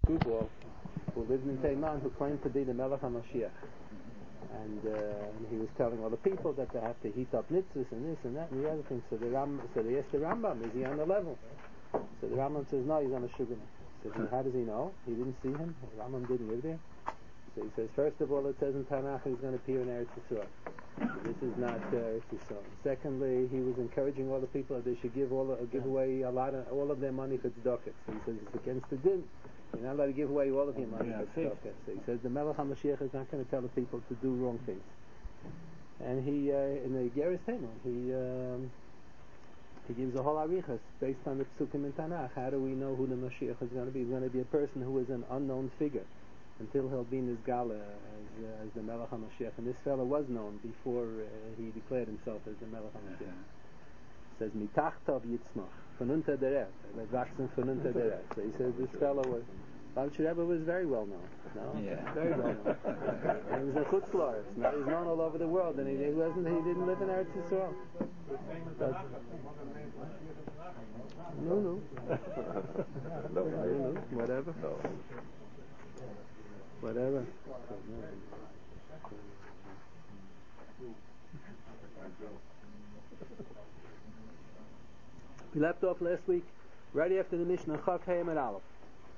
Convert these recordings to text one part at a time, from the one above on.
screwball who lived in Teiman who claimed to be the Melech HaMashiach. And he was telling all the people that they have to heat up mitzvahs and this and that and the other thing. So they asked the Rambam, is he on the level? So the Rambam says, no, he's on a sugar. So how does he know? He didn't see him. The Rambam didn't live there. So he says, first of all, it says in Tanakh he's going to appear in Eretz Yisrael. So this is not Eretz Yisrael. Secondly, he was encouraging all the people that they should give away all of their money for tzedakah. So he says it's against the din. You're not allowed to give away all of your money for tzedakah. So he says the Melech HaMashiach is not going to tell the people to do wrong things. And he, in the Geras Temel, he gives a whole arichas based on the psukim in Tanakh. How do we know who the Mashiach is going to be? He's going to be a person who is an unknown figure until he'll be Nizgala as the Melech HaMashiach. And this fellow was known before he declared himself as the Melech HaMashiach. It says, Mitachtav Yitzmach, von unter der Erde, wachsen von unter der Erde. So he says this fellow was, Lubavitcher Rebbe was very well known. No? Yeah. Very well known. And he was a chutzlaris. Now he's known all over the world, and he didn't live in Eretz Yisrael. No. Whatever. Whatever. We left off last week right after the Mishnah Chaf Hayim and Aleph.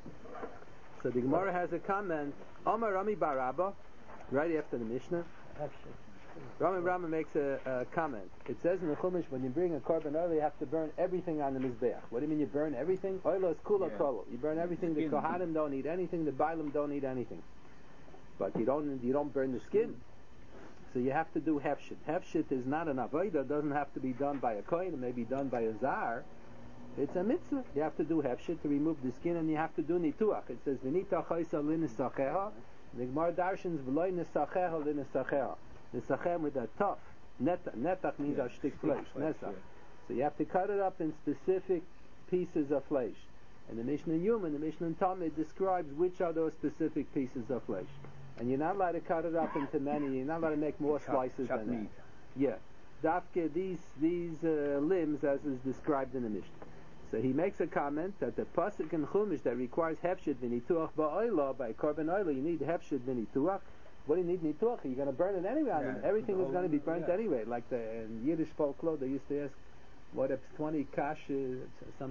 So the Gemara has a comment. Amar Rami Bar Abba, right after the Mishnah. Rami makes a comment. It says in the Chumash, when you bring a korban oil, you have to burn everything on the Mizbeach. What do you mean you burn everything? Oil is kula kolo. You burn everything. The Kohanim don't eat anything. The Bailam don't eat anything. But you don't burn the skin. So you have to do hefshit. Hefshit is not an avodah. It doesn't have to be done by a kohen. It may be done by a zar. It's a mitzvah. You have to do hefshit to remove the skin, and you have to do nituach. It says v'nita chaysa l'nisacheha. The Gemara darshans v'loy nisacheha l'nisacheha. Nisachem with a tough. Netach means a shtik flesh. Nesach. So you have to cut it up in specific pieces of flesh. And the Mishnah in Yom and the Mishnah in Talmud describes which are those specific pieces of flesh. And you're not allowed to cut it up into many. You're not allowed to make more slices than that. Yeah. Dafke these limbs as is described in the Mishnah. So he makes a comment that the pasuk in Chumash that requires hefshit v'nituach ba'oila by korban oila, you need hefshit v'nituach. What do you need nituach? You're going to burn it anyway. Everything is going to be burnt anyway. Like in Yiddish folklore, they used to ask, what if 20 kashas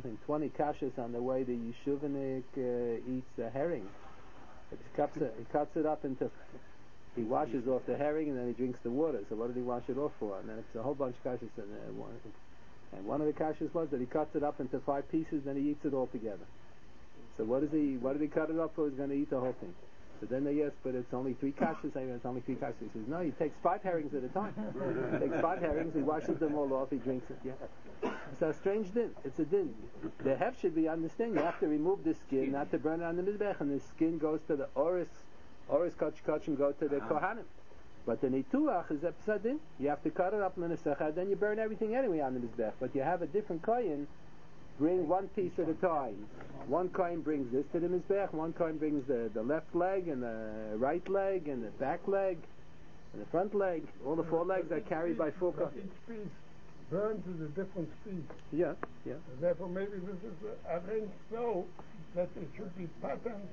on the way the Yeshuvanik eats a herring? He cuts it up into. He washes off the herring and then he drinks the water. So what did he wash it off for? And then it's a whole bunch of kashas and one of the kashas was that he cuts it up into 5 pieces, then he eats it all together. So what did he cut it up for? He's going to eat the whole thing. So then they ask, but it's only 3 kashas. It's only 3 kashas. He says, no, he takes 5 herrings at a time. He takes 5 herrings, he washes them all off, he drinks it. Yeah. It's a strange din. It's a din. The hef should be understand. You have to remove the skin, not to burn it on the mizbech, and the skin goes to the oris kach and go to the kohanim. But the nituach is a din. You have to cut it up in a sechad, then you burn everything anyway on the mizbech. But you have a different kohen. Bring one piece at a time. One kohen brings this to the mizbech, one kohen brings the left leg and the right leg and the back leg and the front leg. All the 4 legs are carried by 4 kohen. Each piece burns at a different speed. Yeah. And therefore maybe this is arranged so that it should be patterned.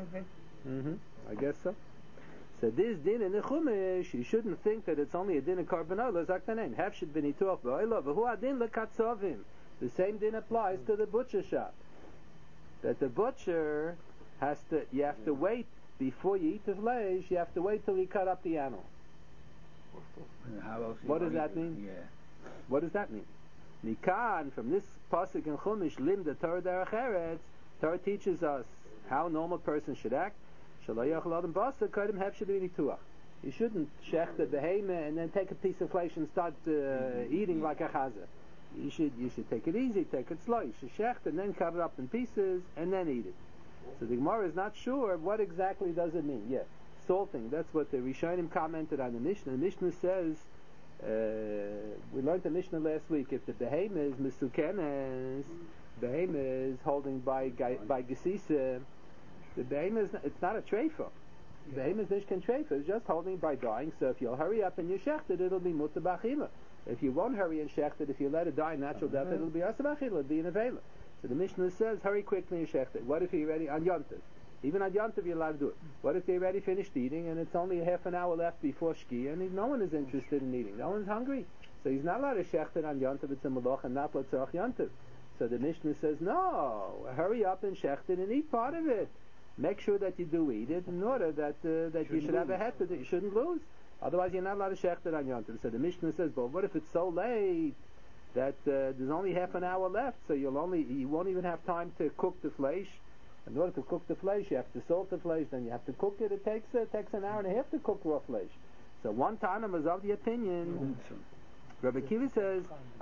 I guess so. So this din in the Chumash, you shouldn't think that it's only a din of korban oila, zaktanen. Hefshit v'nituach b'oila, v'hu adin l'katzovim. The same din applies to the butcher shop. That the butcher you have to wait before you eat the flesh, you have to wait till you cut up the animal. What does that mean? Yeah. What does that mean? Mikan, from this pasuk in Chumash, lim the Torah derech eretz, Torah teaches us how a normal person should act. You shouldn't shech the behemoth and then take a piece of flesh and start eating like a chazer. You should take it easy, take it slow. You should shecht and then cut it up in pieces and then eat it. So the Gemara is not sure what exactly does it mean. Yeah, salting. That's what the Rishonim commented on the Mishnah. The Mishnah says, we learned the Mishnah last week. If the behemoth is misukenes, behemoth is holding by gesisa, the behemoth it's not a treifa. Behemoth is nishkan treifa. It's just holding by dying. So if you'll hurry up and you shecht it, it'll be mutar b'achila. If you won't hurry and shecht it, if you let it die natural death, it'll be asabachil, it'll be an avela. So the Mishnah says, hurry quickly and shecht it. What if you're ready on Yom Tov? Even on Yom Tov, you're allowed to do it. What if they already finished eating and it's only half an hour left before Shkia and no one is interested in eating? No one's hungry. So he's not allowed to shecht it on Yom Tov, it's a malach, and not l'tzorach Yom Tov. So the Mishnah says, no, hurry up and shecht it and eat part of it. Make sure that you do eat it in order that you should have a heter, that you shouldn't lose. Otherwise, you're not allowed to shecht it on Yom Tov. So the Mishnah says, but what if it's so late that there's only half an hour left, so you won't even have time to cook the flesh. In order to cook the flesh, you have to salt the flesh, then you have to cook it. It takes an hour and a half to cook raw flesh. So one Tana was of the opinion. Rabbi Kiva says,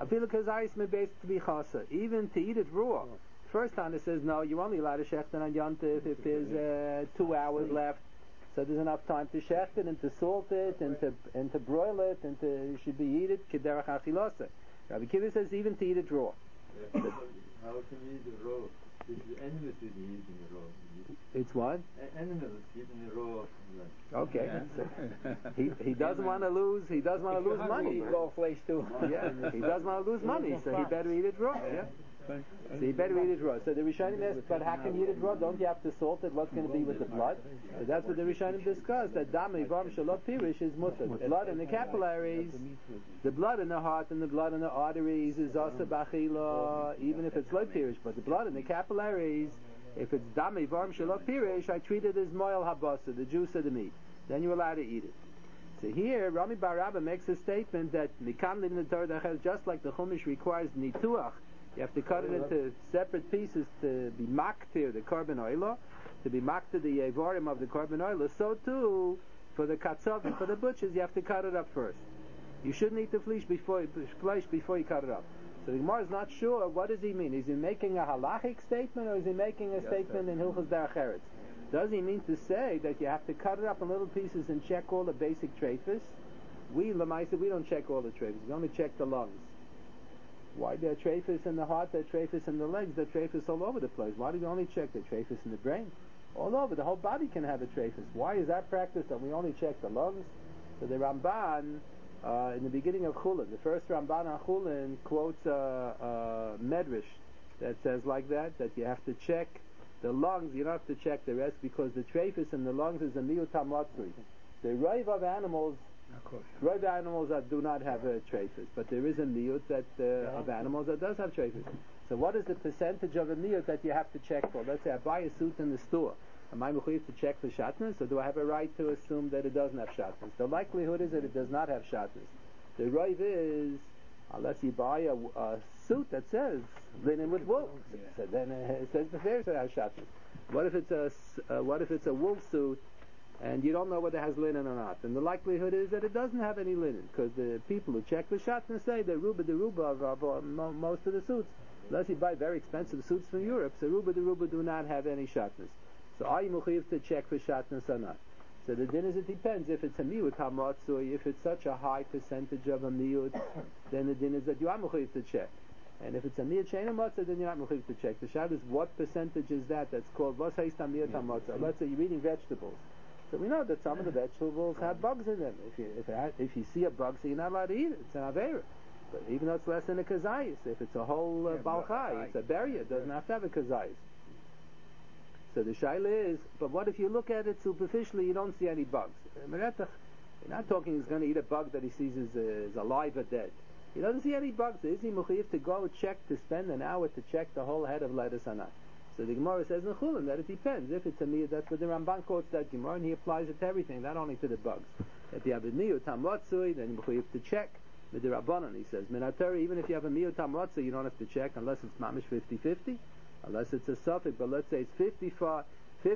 even to eat it raw. First Tana says, no, you're only allowed to shecht it on Yom Tov if there's 2 hours left. So there's enough time to shecht it and to salt it and to broil it and to should be eat it kederach achilasa. Rabbi Kiva says even to eat it raw. How can you eat it raw? The animals is eating it raw. It's what? Animals eating it raw. Okay. So he doesn't want to lose. He doesn't want to lose money. Raw flesh too. Yeah. He doesn't want to lose money, so he better eat it raw. Yeah. So you better eat it raw. So the Rishonim asked, but how can you eat it raw? Don't you have to salt it? What's going to be with the blood? So that's what the Rishonim discussed, that dam ivam shalot pirish is mutter. The blood in the capillaries, the blood in the heart and the blood in the arteries is also bachila, even if it's low pirish. But the blood in the capillaries, if it's dam ivam shalot pirish, I treat it as moil habasa, the juice of the meat. Then you're allowed to eat it. So here, Rami Bar Abba makes a statement that mikam living the Torah, just like the Chumash requires nituach, you have to cut it into separate pieces to be maktir the carbon oil, to be maktir the yevarim of the carbon oil. So too, for the katzov, for the butchers, you have to cut it up first. You shouldn't eat the flesh before you cut it up. So the Gemara is not sure, what does he mean? Is he making a halachic statement, or is he making a statement in Hilchos Derech Eretz? Does he mean to say that you have to cut it up in little pieces and check all the basic treifas? We don't check all the treifas, we only check the lungs. Why there are treifas in the heart, there are treifas in the legs, there are treifas all over the place? Why do we only check the treifas in the brain? All over, the whole body can have a treifas. Why is that practice that we only check the lungs? So the Ramban, in the beginning of Chulin, the first Ramban on Chulin quotes a medrash that says like that you have to check the lungs, you don't have to check the rest, because the treifas in the lungs is a miyut hamatzri. The raiv of animals do not have a treifas, but there is a miyut of animals that does have treifas. So what is the percentage of a miyut that you have to check for? Let's say I buy a suit in the store. Am I mechuyev to check for shatnez, or do I have a right to assume that it doesn't have shatnez? The likelihood is that it does not have shatnez. The raiv is, unless you buy a suit that says linen with wool, so then it says before it has shatnez. What if it's a wool suit and you don't know whether it has linen or not? And the likelihood is that it doesn't have any linen, because the people who check the shatnez say the ruba of most of the suits. Unless you buy very expensive suits from Europe, so ruba do not have any shatnez. So are you mechuyev to check for shatnez or not? So the din is, it depends. If it's a miyut hamatzui, if it's such a high percentage of a miyut, then the din is that you are mechuyev to check. And if it's a miyut shein hamatzah, then you're not mechuyev to check. The shad is, what percentage is that? That's called vos haistam miyut hamatzah. Let's say you're eating vegetables. So we know that some of the vegetables have bugs in them. If you see a bug, so you're not allowed to eat it. It's an avera. But even though it's less than a kazayis, if it's a whole balchai, it's a berry, it doesn't have to have a kazayis. So the shaila is, but what if you look at it superficially, you don't see any bugs? You're not talking he's going to eat a bug that he sees is alive or dead. He doesn't see any bugs. Is he mechuyev to go check, to spend an hour to check the whole head of lettuce or not? So the Gemara says in Chulin that it depends. If it's a miyut, that's what the Ramban quotes that Gemara, and he applies it to everything, not only to the bugs. If you have a miyut hamatzui, then you're mechuyev to check. With the Rabbanan, he says, Minatari, even if you have a miyut hamatzui, you don't have to check unless it's mamish 50-50. Unless it's a suffix, but let's say it's 51%.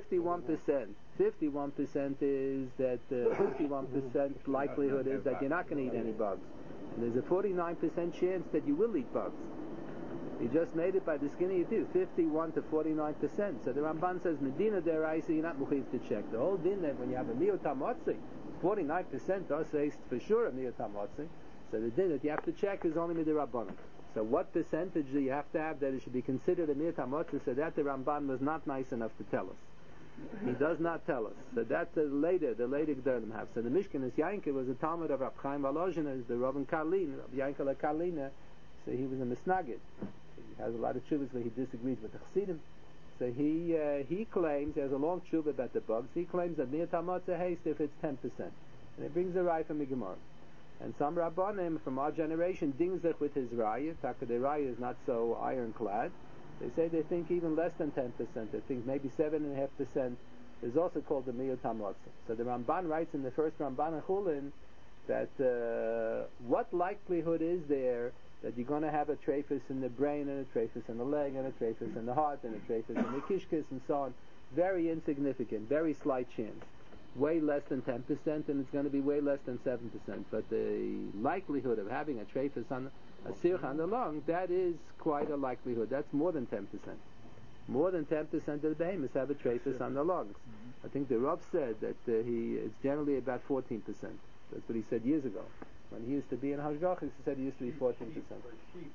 51% is that 51% likelihood is that you're not going to eat any bugs. And there's a 49% chance that you will eat bugs. You just made it by the skin of your teeth, 51 to 49%. So the Ramban says, Medina deraisa, you're not mechuyev to check. The whole din that when you have a miyut hamatzui, 49% does say for sure a miyut hamatzui. So the din that you have to check is only midirabbanan. So what percentage do you have to have that it should be considered a miyut hamatzah? So that the Ramban was not nice enough to tell us. He does not tell us. So that the later G'dalim have. So the Mishkan Yainka was a Talmud of Rab Chaim Volozhin, the Rav Karlin, Rab Yainka Karlina. So he was a misnagid. He has a lot of chuvas where he disagrees with the Chassidim. So he claims, there's a long tshuva about the bugs, he claims that Miyat HaMatzah haste if it's 10%. And it brings a raya from the Gemara. And some Rabbanim from our generation dingzech with his raya. Taka the raya is not so ironclad. They say they think even less than 10%. They think maybe 7.5% is also called the Miyat HaMatzah. So the Ramban writes in the first Ramban in Chulin that what likelihood is there that you're going to have a trephus in the brain and a trephus in the leg and a trephus in the heart and a trephus in the kishkis and so on. Very insignificant, very slight chance. Way less than 10%, and it's going to be way less than 7%. But the likelihood of having a trephus on a sirch on the lung, that is quite a likelihood. That's more than 10%. More than 10% of the behemoths have a trephus on the lungs. I think the Rav said that it's generally about 14%. That's what he said years ago. When he used to be in Hashgachis, he said it used to be 14%. For sheep, sheep.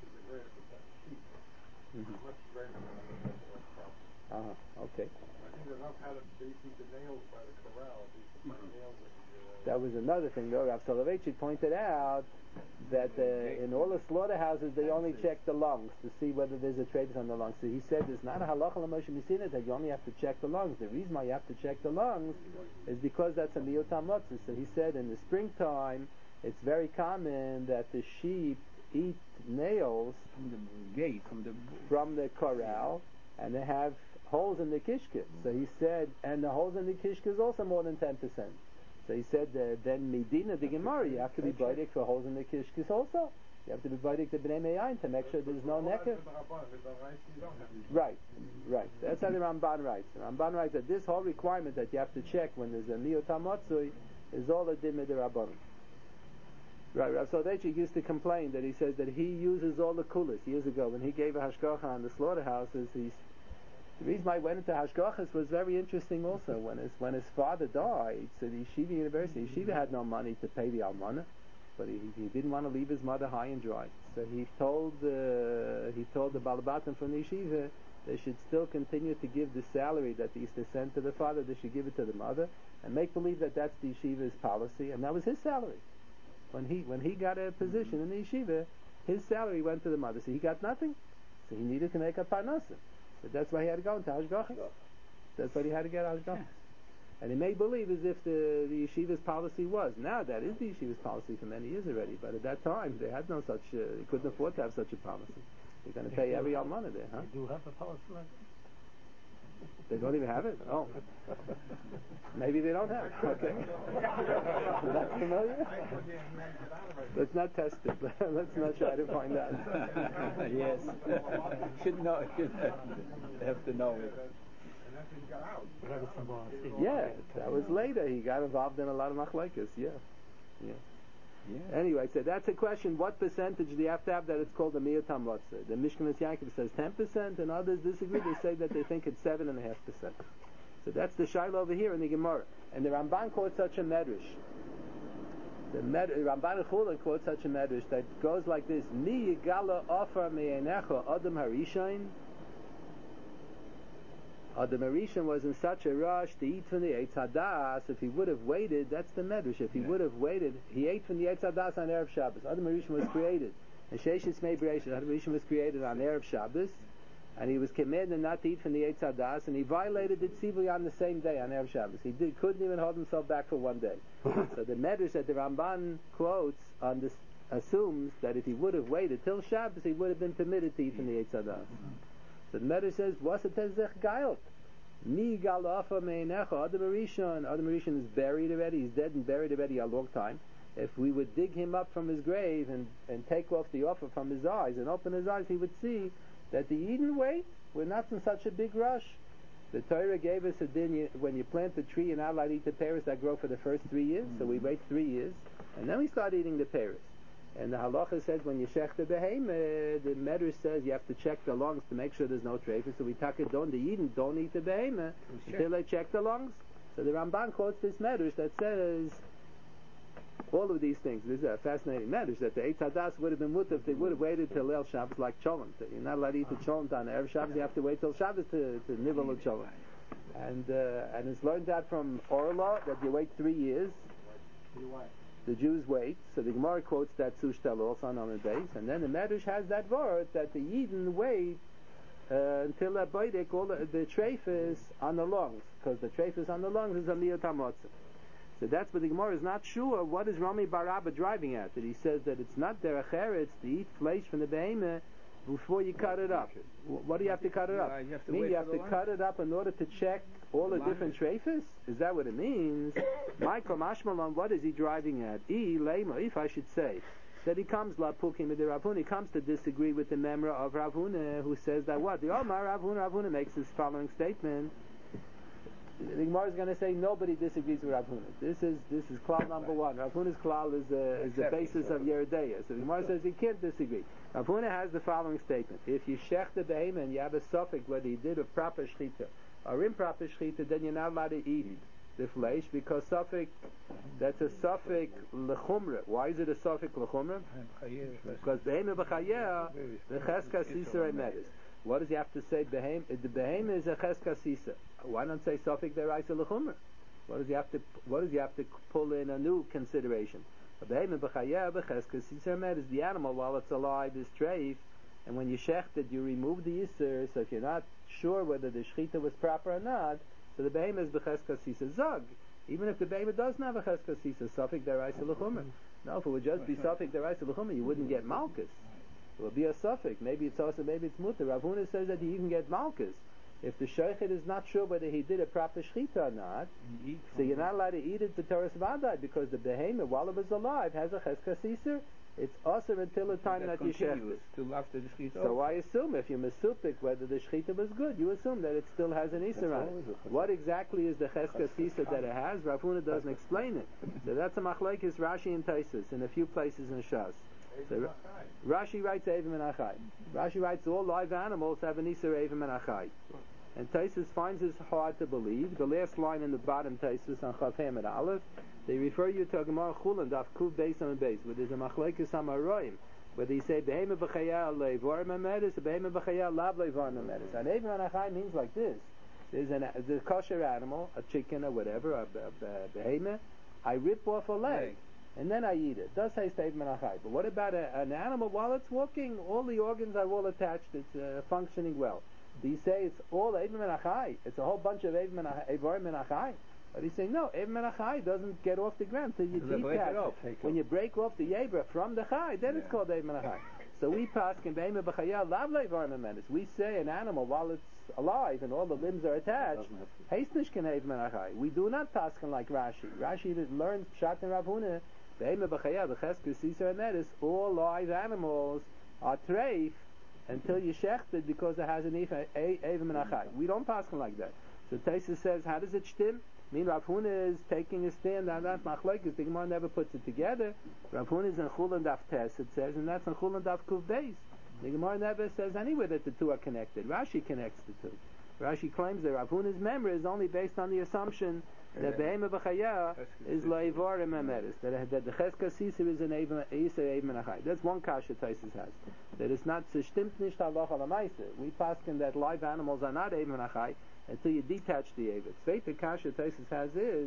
Much greater than Okay. I think enough had they see the nails by the corral. Nails that was another thing, though. Rav Soloveitchik pointed out that in all the slaughterhouses they only check the lungs to see whether there's a trephus on the lungs. So he said there's not a halacha l'moshe misina that you only have to check the lungs. The reason why you have to check the lungs is because that's a miyut hamatzah. So he said in the springtime it's very common that the sheep eat nails from the corral, and they have holes in the kishka. So he said, and the holes in the kishka is also more than 10%. So he said, then Medina the Gemara, you have to be baidik for holes in the kishkis also. You have to be baidik the bnei me'ayin to make sure there's no necker. Right. That's how the Ramban writes. The Ramban writes that this whole requirement that you have to check when there's a miyut hamatzui is all a dimid rabbanon. Right, Rav Soloveitchik used to complain that he says that he uses all the kulas. Years ago, when he gave a hashgacha on the slaughterhouses, the reason why I went into hashgachas was very interesting also. When his father died, so the Yeshiva University, Yeshiva had no money to pay the almana, but he didn't want to leave his mother high and dry. So he told the Balabatim from the Yeshiva they should still continue to give the salary that they used to send to the father, they should give it to the mother, and make believe that that's the Yeshiva's policy, and that was his salary. When he got a position in the yeshiva, his salary went to the mother. So he got nothing. So he needed to make a parnasa. So that's why he had to go into hashgachas. That's why he had to get hashgachas. And he made believe as if the yeshiva's policy was. Now that is the yeshiva's policy for many years already. But at that time, they had no such. They couldn't afford to have such a policy. They're going to pay every almana there, huh? They do have a policy like that? They don't even have it? Oh. Maybe they don't have it. Okay. That's familiar? Let's not test it. Let's not try to find out. Yes. Should know. Have to know it. Yeah, that was later. He got involved in a lot of machlekes. Yeah. Anyway, so that's a question. What percentage do you have to have that it's called a miyut hamatzah? The Mishkanas Yaakov says 10%, and others disagree. They say that they think it's 7.5%. So that's the shaila over here in the Gemara. And the Ramban quotes such a medrash. The Ramban in Chulin quotes such a medrash that goes like this: Mi yigala ofar me'enecha adam harishain. Adam Harishon was in such a rush to eat from the Eitz Hadas. If he would have waited, that's the medrash. If he would have waited, he ate from the Eitz Hadas on Erev Shabbos. Adam Harishon was created, and Sheishis Mei Bereishis. Adam Harishon was created on Erev Shabbos, and he was commanded not to eat from the Eitz Hadas, and he violated the tzivui on the same day on Erev Shabbos. He couldn't even hold himself back for one day. So the medrash that the Ramban quotes on this assumes that if he would have waited till Shabbos, he would have been permitted to eat from the Eitz Hadas. So the Medrash says, "What's it tezech gailt? Mi galafa meinecha Adam Harishon. Adam Harishon is buried already. He's dead and buried already a long time. If we would dig him up from his grave and take off the offer from his eyes and open his eyes, he would see that the Eden wait. We're not in such a big rush. The Torah gave us a din. When you plant the tree, you're not allowed to eat the pears that grow for the first 3 years. So we wait 3 years, and then we start eating the pears. And the halacha says when you shech the behemoth, the medrash says you have to check the lungs to make sure there's no trephus. So we take it don't eat the behemoth until they check the lungs. So the Ramban quotes this medrash that says all of these things. This is a fascinating medrash that the Eitz Hadas would have been mutter if they would have waited till El Shabbos like cholent. You're not allowed to eat the cholent on Erev Shabbos. You have to wait till Shabbos to nibble the cholent. And it's learned that from Orla that you wait 3 years. The Jews wait, so the Gemara quotes that Sushtel also on the base, and then the Medrash has that word that the Yidden wait until a boidek, all the treif is on the lungs, because the treif is on the lungs is a miyot hamotza. So that's what the Gemara is not sure. What is Rami bar Abba driving at? That he says that it's not derech eretz to eat flesh from the behemoth before you cut it up. What do you have to cut it up? You have to, you have to cut it up in order to check all the different treifas? Is that what it means? Michael Mashmalon, what is he driving at? If I should say that he comes lapukim with the Ravuna, he comes to disagree with the memra of Ravuna, who says that what? The Omar Ravuna makes this following statement. The Gemara is going to say nobody disagrees with Ravuna. This is klal number one. Ravuna's klal is the basis of Yeridea. So the Gemara says he can't disagree. Ravuna has the following statement: if you shech the behemoth and you have a suffix whether he did a proper shechita or improper shechita, then you're not allowed to eat the flesh because suffix, that's a suffix lechumra. Why is it a suffix lechumra? Because behemoth b'chayeh the cheska sisra medis. What does he have to say? The behemoth is a cheska sisa. Why not say suffix deraisa lechumra? What does he have to pull in a new consideration? A behemoth b'chayeh b'cheska sisa medis. The animal while it's alive is treif, and when you shecht it, you remove the yisur. So if you're not sure whether the shechita was proper or not, so the behemoth is b'cheska sisa zug. Even if the behemoth doesn't have a cheska sisa, suffix deraisa lechumra. No, if it would just be suffix deraisa lechumra, you wouldn't get malchus. It will be a suffix. Maybe it's also, maybe it's mutter. Rav Huna says that you even get malchus. If the shochet is not sure whether he did a proper shechita or not, so you're not allowed to eat it to Torah Vadai because the behemoth, while it was alive, has a cheska sisur. It's also until the time that you shecht it. Till after the shechita. So I assume if you're mesupik whether the shechita was good, you assume that it still has an isur on it. What exactly is the cheska sisur that it has? Rav Huna doesn't explain it. So that's a machlokes Rashi and Taisus in a few places in Shas. So Rashi writes Evim and Achai. Rashi writes all live animals have an Isser Evim and Achai. And Taisus finds this hard to believe. The last line in the bottom Taisus on Chav Hem and Aleph, they refer you to a Gemara Chulin, Daf Kuv Beis and Beis, where there's a Machlekes Amaroim, where they say Behema B'chaya Leivar Memedis, Behema B'chaya Lav Leivar Memedis. And Evim and Achai means like this: there's a kosher animal, a chicken or whatever, a behema. I rip off a leg. And then I eat it. It does say Steve Menachai. But what about an animal while it's walking? All the organs are all attached. It's functioning well. Do you say it's all Eivim Menachai? It's a whole bunch of Eivim Menachai. But he's saying no, Eivim Menachai doesn't get off the ground until you detach it. When you break off the Yebra from the Chai, then it's called Eivim Menachai. So we pass in Be'ema B'chaya Lav Leivar Memenis. We say an animal while it's alive and all the limbs are attached, Heisnish can Eivim Menachai. We do not pass like Rashi. Rashi learns Pshat and Rav Huna. Be'ema B'chaya B'chesku Sisa Memenis. All live animals are treif until you shecht it because it has an Eivim Menachai. We don't pass like that. So Taisa says, how does it shtim? I mean, Rav Huna is taking a stand on that machlokes. The Gemara never puts it together. Rav Huna is in Chulin Daf Tes, it says, and that's in Chulin Daf Kuv Beis. The Gemara never says anywhere that the two are connected. Rashi connects the two. Rashi claims that Rav Huna's memory is only based on the assumption that Be'ema B'chaya is Leivar Memeris, that the Cheska Sisir is an Eivim Menachai. That's one kasha Taisus has. That it's not Sishtimt Nisht Halacha L'Maisa. We paskin that live animals are not Eivim Menachai until you detach the Eivim. Zweite kasha Taisus has is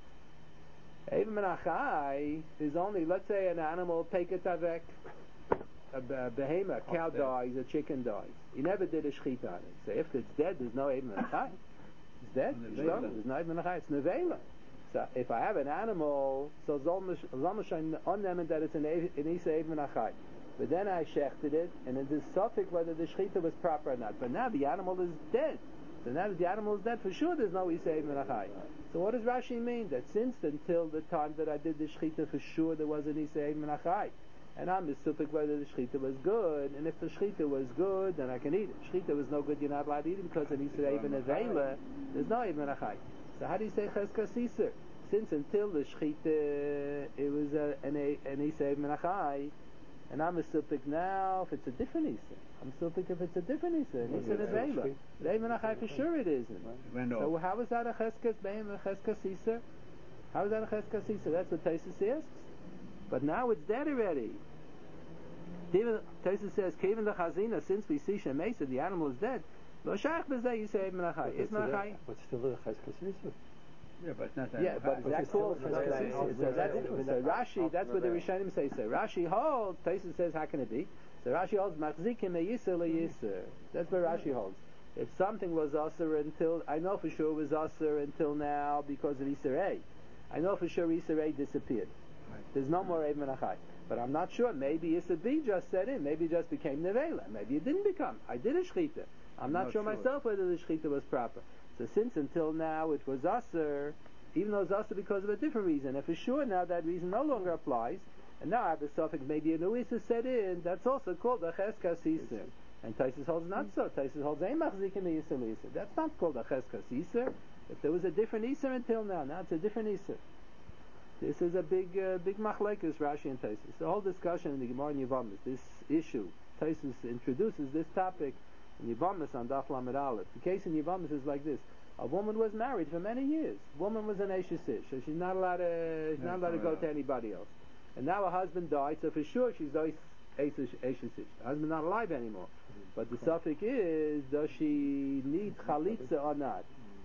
Eivim Menachai is only, let's say an animal, take a tavek, a behema, a cow dies, a chicken dies. He never did a shechita on it. So if it's dead, there's no Eivim Menachai. It's dead. There's no Eivim Menachai. It's nevela. So if I have an animal, so Zalmashain on them that it's an Isa Eivim Menachai. But then I shechted it, and it is suffix whether the shechita was proper or not. But now the animal is dead. So now that the animal is dead, for sure there's no Isa Eivim Menachai. So what does Rashi mean? That since until the time that I did the shechita, for sure there was an Isa Eivim Menachai. And I'm misupik whether the shechita was good, and if the shechita was good, then I can eat it. Shechita was no good, you're not allowed to eat it because an Isa Eivim Nevela, there's no Eivim Menachai. So how do you say Cheska Sisir? Since until the shechita, it was an Isa Eivim Menachai, and I'm misupik now if it's a different Isa. I'm misupik if it's a different Isa, an Isa Nevela. The Eivim Menachai for sure it isn't. So how is that a Cheska Sisir? How is that a Cheska Sisir? That's what Taisus asks. But now it's dead already. Tosa says, "Kevin the Chazina, since we see Shemesa, the animal is dead. Lo shach b'zeh you say Menachai. Is Menachai? What's still the Cheska Sisur? Yeah, but not that. Yeah, but is that called? So Rashi, that's what the Rishonim say. So Rashi holds. Taisus says, how can it be? So Rashi holds machzikim meyiser leyiser. That's what Rashi holds. If something was aser until, I know for sure it was aser until now because of Yisrei. I know for sure Yisrei disappeared. There's no more Ev Menachai. But I'm not sure. Maybe Yisr B just set in. Maybe it just became Nevela. Maybe it didn't become. I did a Shechita. I'm not sure myself whether the Shechita was proper. So since until now it was aser, even though it's aser because of a different reason, and for sure now that reason no longer applies, and now I have the suffix maybe a new Yisr set in, that's also called a Cheskas Yisr. And Taisus holds not so. Taisus holds Ein Machzikim Yisr Yisr. That's not called a Cheskas Yisr. If there was a different Yisr until now it's a different Yisr. This is a big machlekes, Rashi and Taisus. The whole discussion in the Gemara and Yevamos, this issue, Taisus introduces this topic in Yevamos on Daf Lamed Aleph. The case in Yevamos is like this: a woman was married for many years. Woman was an Eishes Ish, so she's not allowed to go to anybody else. And now her husband died, so for sure she's Eishes Ish. The husband's not alive anymore. But the suffix is, does she need chalitza or not?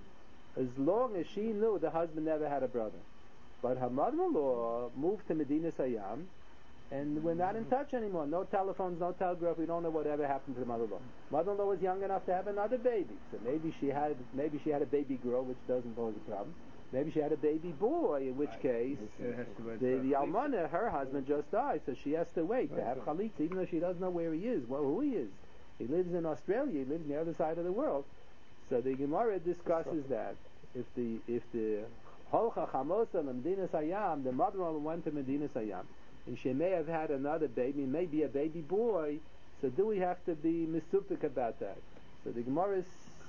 As long as she knew the husband never had a brother. But her mother-in-law moved to Medina Sayyam, and we're not in touch anymore. No telephones, no telegraph. We don't know whatever happened to the mother-in-law. Mother-in-law was young enough to have another baby, so maybe she had a baby girl, which doesn't pose a problem. Maybe she had a baby boy, in which case the almana, her husband, just died, so she has to wait to have chalitza, even though she doesn't know where he is, who he is. He lives in Australia. He lives on the other side of the world. So the Gemara discusses that if the Holcha Chamosa Medina Sayyam, the mother-in-law went to Medina Sayyam, and she may have had another baby, maybe a baby boy, so do we have to be misupik about that? So the Gemara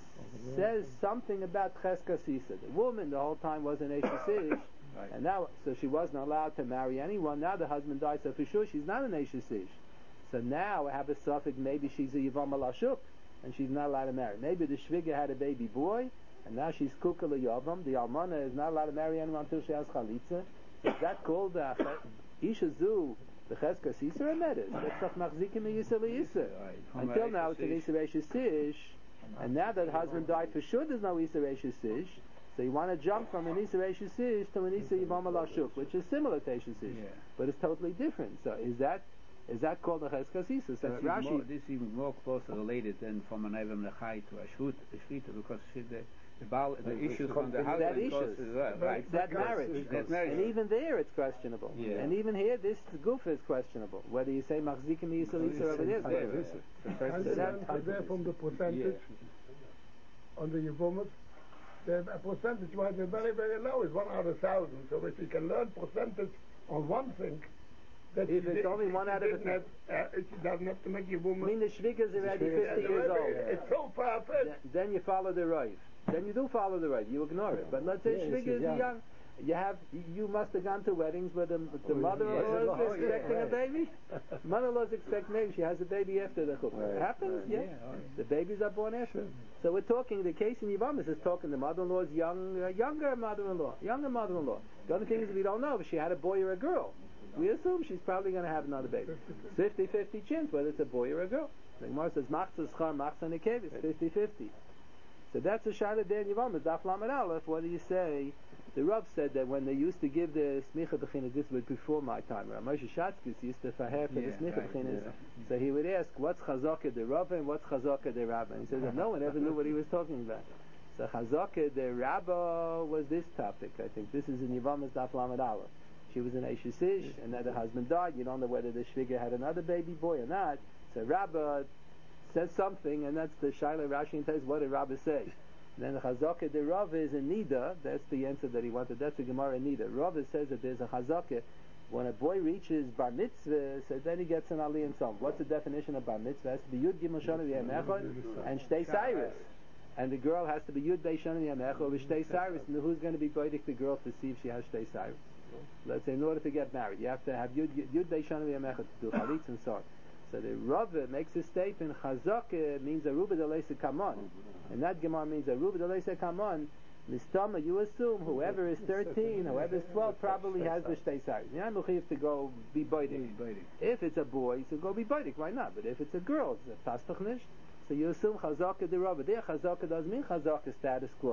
says something about Cheskas Yisr. The woman the whole time was an Eishes Ish, and now, so she wasn't allowed to marry anyone. Now the husband died, so for sure she's not an Eishes Ish. So now I have a suffix, maybe she's a Yivam Alashuk, and she's not allowed to marry. Maybe the Shviga had a baby boy, and now she's Kukala Yavam. The Almana is not allowed to marry anyone until she has Chalitza. Is that called Isha Zu, the Cheskas Yisr or Medes? That's not Machzikim Yisr Yisr. Until now it's an Yisr Eishes Ish, and now that husband died, for sure there's no Yisr Eishes Ish. So you want to jump from an Yisr Eishes Ish to an Yisr Yivam Alashuk, which is similar to Eishes Ish, but it's totally different. So is that called a Cheskas Yisr? So Rashi, this is even more closely related than from an Evem Lechai to a Shvita, because the issues from the house that marriage. And even there it's questionable. Yeah. And even here this goof is questionable. Whether you say Machzikim Yisr Yisr over there. And there from the percentage on the Yevamos, the percentage was very, very low. It's 1 out of 1,000. So if you can learn percentage on one thing, that if it's only 1 out of 1,000, it doesn't have to make your woman. I mean the Shviga is already 50 years old. It's so far-fetched. Then you follow the Rav. Then you do follow the Rav. You ignore it. But let's say Shviga is young. You must have gone to weddings where the mother-in-law is expecting a baby. Mother-in-law is expecting maybe she has a baby after the chuppah. It happens, The babies are born after. So we're talking, the case in Yevamos is talking the mother-in-law's younger mother-in-law. The other thing is we don't know if she had a boy or a girl. We assume she's probably going to have another baby. 50-50 chance whether it's a boy or a girl. The Gemara says, Machzah Schar, Machzah Nekev, it's 50-50. So that's a Shaila there in Yevamos, Daf Lamed Aleph. What do you say? The Rav said that when they used to give the Smicha B'chinas, this was before my time, Moshe Shatzkis used to faher for the Smicha B'chinas, so he would ask, what's Chazaka de Rav and what's Chazaka de Rabba? And he says that no one ever knew what he was talking about. So Chazaka de Rabba was this topic, I think. This is in Yevamos, Daf Lamed Aleph. She was an Eishes Ish, and then the husband died. You don't know whether the Shviga had another baby boy or not. So Rabba says something, and that's the Shaila Rashi and tells what did Rabba say. And then the Chazaka de Rav is in Nida. That's the answer that he wanted. That's the Gemara in Nida. Rav says that there's a Chazaka. When a boy reaches Bar Mitzvah, so then he gets an Aliyah and Som. What's the definition of Bar Mitzvah? It has to be Yud Gimel Shana V'Yamechad and Shtei Cyrus. And the girl has to be Yud Bei Shana V'Yamechad with Shtei Cyrus. And who's going to be Boidik the girl to see if she has Shtei Cyrus? Let's say in order to get married, you have to have Yud Bei Shana V'Yamechad to do Chalitz and so on. So the Rav makes a statement, Chazaka means Aruba D'Leisa Kamon. And that Gemara means Aruba D'Leisa Kamon. Mistama, you assume whoever is 13, whoever is 12 probably has the Shtei Cyrus. You're not mechuyev to go be boidik. If it's a boy, so go be boidik. Why not? But if it's a girl, it's a pastach nish. So you assume Chazaka the Rav. There Chazaka does mean Chazaka status quo.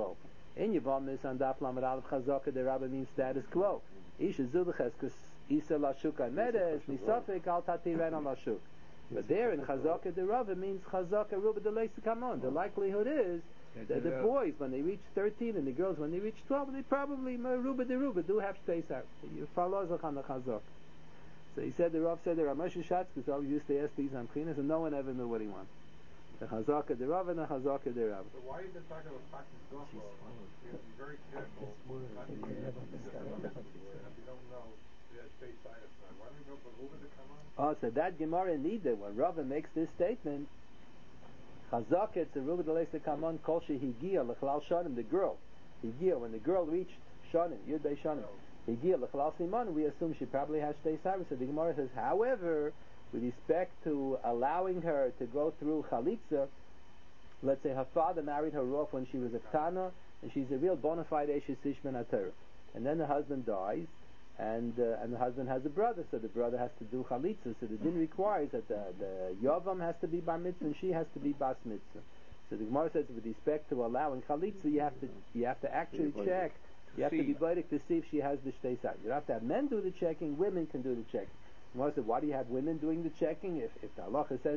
In Yevamis on Daf Lamed Aleph Chazaka the Rabbi means status quo. Isha Zubacheskus Isa Lashuka Medes Nisafik Al Tatiren Al Lashuk. But there in Chazaka the Rabbi means Chazaka Ruba de Leisakamon. The likelihood is that the boys when they reach 13 and the girls when they reach 12 they probably Ruba de Ruba do have space out. You follow on the Chazaka. So he said the Rav said the Ramesh Shatzkus always used to ask these on Chinas and no one ever knew what he wanted. The Chazaka the Rav and the Chazaka the Rav. So why is it talking about Pasha Zohar? You have to be very careful not to be able to just if you don't know that space side of time. Why don't we go for Ruba to come on? Oh, so that Gemara needed when Rava makes this statement. Chazaka it's a Ruba de Leis to come on Kol Shehigia L'Chlal Shanim the girl. Higia when the girl reached Shanim Yud Bei Shanim. Higia L'Chlal Siman we assume she probably has Shtei Saris. So the Gemara says, however, with respect to allowing her to go through Chalitza, let's say her father married her off when she was a Ktana, and she's a real bona fide Eshes Ishman HaTorah. And then the husband dies, and the husband has a brother, so the brother has to do Chalitza. So the din requires that the Yavam has to be Bar Mitzvah, and she has to be Bas Mitzvah. So the Gemara says, with respect to allowing Chalitza, you have to actually check. You have to be baidik to see if she has the Shtei Saris. You don't have to have men do the checking, women can do the checking. Gemara said, why do you have women doing the checking? If the halacha says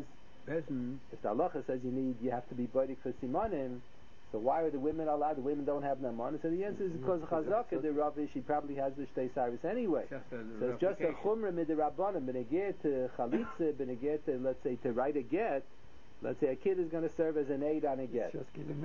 you have to be baidik for simanim, so why are the women allowed? The women don't have no money. So the answer is because Chazaka, the Rav, she probably has the Shtei Saris anyway. So it's just a chumrah midirabbanim, benegir to chalitza, benegir to, let's say, to write a get. Let's say a kid is going to serve as an aid on a get.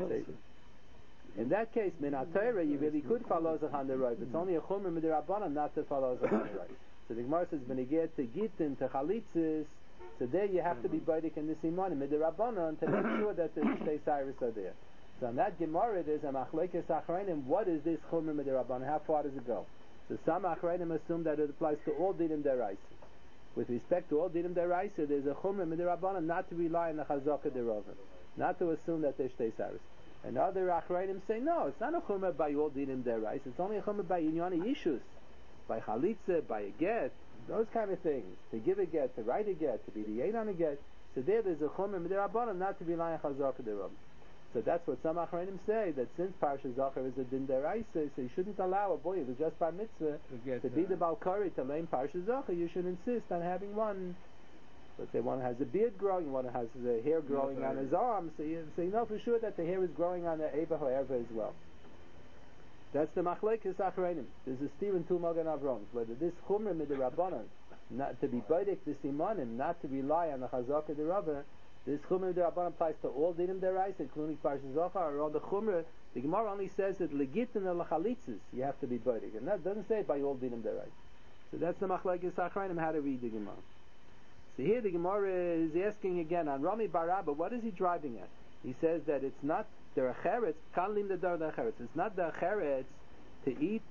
In that case, min ha-Torah, you really could follow Zachan the Rav. It's only a chumrah midirabbanim not to follow Zachan the Rav. So the Gemara says, benegir to gitin, to chalitzas, so there you have to be baidik in the simanim midirabbanim to make sure that the Shtei Saris are there. So on that Gemara there's a machlekes achrayim. What is this chumrah midirabbanan? How far does it go? So some achrayim assume that it applies to all dinim deraisa. With respect to all dinim deraisa, there's a chumrah midirabbanan not to rely on the chazaka derava, not to assume that there's shtei saris. And other achrayim say no, it's not a chumrah by all dinim deraisa. It's only a chumrah by inyani yishus, by chalitza, by a get, those kind of things. To give a get, to write a get, to be the aid on a get. So there's a chumrah midirabbanan not to rely on chazaka derava. So that's what some Achronim say, that since Parsha Zachar is a din deraisa, so you shouldn't allow a boy who's just bar mitzvah to be the Balkari to learn Parsha Zachar. You should insist on having one. Let's say one has a beard growing, one has the hair growing on his arm, so you know for sure that the hair is growing on the Eva Ho'eva as well. That's the Machlekes Achronim. There's a Stephen Tu Magen Avram, whether this Chumrah Midirabbanan, not to be Baidik the Simanim, not to rely on the Chazaka the Rabba. This chumrah derabbanan applies to all dinim deraisa, including Parsha Zachar, or all the chumrah. The Gemara only says that legitin and lachalitzis you have to be baidik, and that doesn't say by all dinim deraisa. So that's the machlekes achrayim how to read the Gemara. So here the Gemara is asking again on Rami bar Abba, what is he driving at? He says that it's not the acheretz kanlim the dar the acheretz. It's not the acheretz to eat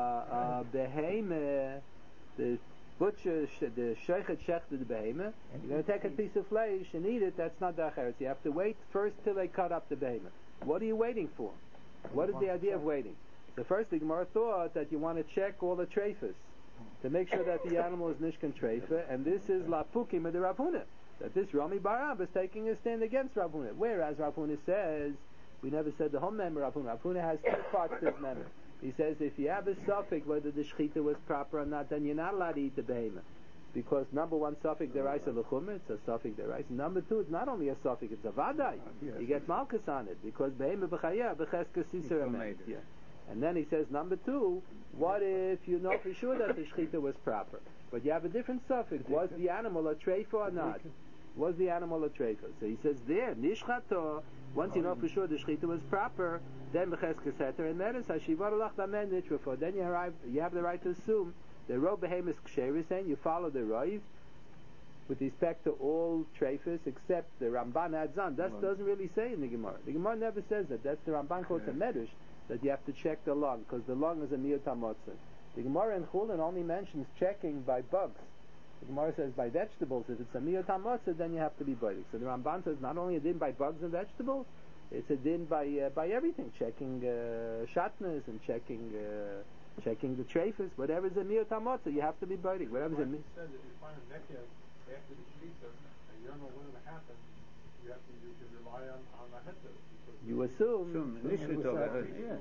behemah, the butcher, the sheichet shechted the behemoth, you're going to take a piece of flesh and eat it, that's not the acheretz. You have to wait first till they cut up the behemoth. What are you waiting for? What is the idea of waiting? So first the Gemara thought that you want to check all the treifas to make sure that the animal is nishkan treifa, and this is lapukim of the Rav Huna, that this Rami bar Abba is taking a stand against Rav Huna. Whereas Rav Huna says, we never said the whole member Rav Huna. Rav Huna has two parts to his member. He says if you have a suffix whether the shechita was proper or not, then you're not allowed to eat the behemoth. Because number one, suffix deraisa l'chumah, it's a suffix deraisa. Number two, it's not only a suffix, it's a vaday. You get malchus on it, because behemoth b'chayah b'cheska sisera meant. And then he says, number two, what if you know for sure that the shechita was proper? But you have a different suffix. Was the animal a treifa or not? Was the animal a treifa? So he says there, nishchato, once you know for sure the shechita was proper, then b'cheskes heter and meres hashivar alach damen nitrafo. Then you have the right to assume the rov behemoth ksher is saying you follow the rov with respect to all treifas except the Ramban adds on. That doesn't really say in the Gemara. The Gemara never says that. That's the Ramban quotes a medrash that you have to check the lung because the lung is a miyut hamotzah. The Gemara in Chulin only mentions checking by bugs. The Gemara says by vegetables. If it's a miyut hamotzah, then you have to be baidik. So the Ramban says not only a din by bugs and vegetables, it's a din by everything, checking shatnas and checking the treifas, whatever's a miyut hamotzah, you have to be baidik. Whatever's a miyut. Says if you find a neked after the shechita and you don't know when it happened, you can rely on the heter. You assume. Nishrit over, yeah.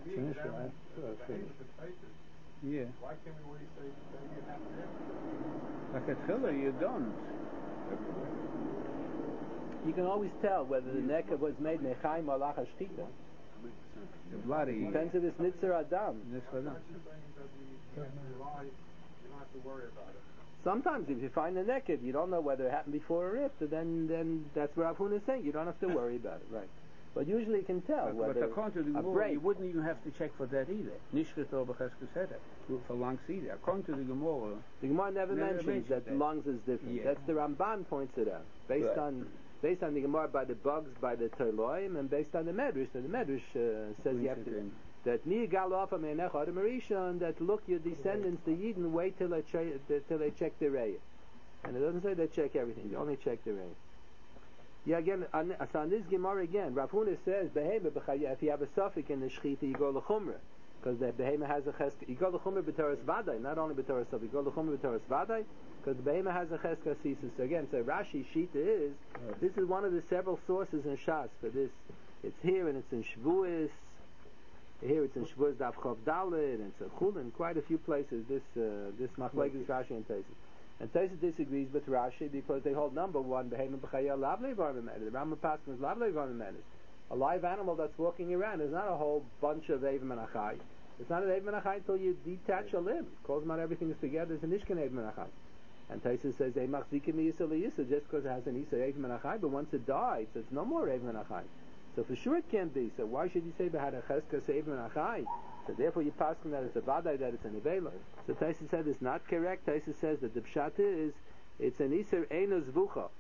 Yeah. Why can't we always say you have to? Like at Tchila, you don't. You can always tell whether the nekah was made nechaim or lach hashchita. The bloody. Depends if it's nitzer adam. That's what I'm I'm just saying that you can't rely, you don't have to worry about it. Sometimes if you find the nekah, if you don't know whether it happened before or after, then that's what Rav Huna is saying. You don't have to worry about it, right? But usually you can tell But whether according to the a Gemara, break. you wouldn't even have to check for that either. Nishrit over Cheskes Heder for lungs either. According to the Gemara, The Gemara never mentions mentions that that. lungs is different. Yeah. That's the Ramban points it out based on the Gemara by the bugs by the Toloim and based on the Medrash. So the Medrash says you have to that mi galofa meinecha adam rishon that look your descendants the Yidden wait till they check the raya, and it doesn't say they check everything. They only check the raya. Yeah, again, on this Gemara again, Rav Huna says behema b'chaya. If you have a suffix in the shechita, you go l'chumra. Because the behema has a cheska. You go l'chumra b'toras vaday, not only b'toras suffix. You go l'chumra b'toras vaday, because the behema has a cheska sisus. So again, so Rashi shita is this is one of the several sources in Shas for this. It's here and it's in Shavuos. Here it's in Shavuos Daf Chav Dalet and it's in Chulin. Quite a few places. This machlekes Rashi and Tosfos. And Tosfos disagrees with Rashi because they hold number one behema b'chaya lavlei varmim medes. The Rambam Paskin is lavlei varmim medes. A live animal that's walking around is not a whole bunch of Evim and Achai. It's not an Evim and Achai until you detach a limb. Calls them out, everything is together. It's an Ishkan Evim and Achai. And Tosfos says, Eimach zikim yisa liyisa, just because it has an Isa Evim and Achai, but once it dies, it's no more Evim and Achai. So for sure it can't be. So why should you say Behad HaCheskas Evim and Achai? So therefore you pass on that it's a Vadai, that it's an Avela. So Tosfos said it's not correct. Tosfos says that the Pshat is, it's an Isser Eino Zvucha.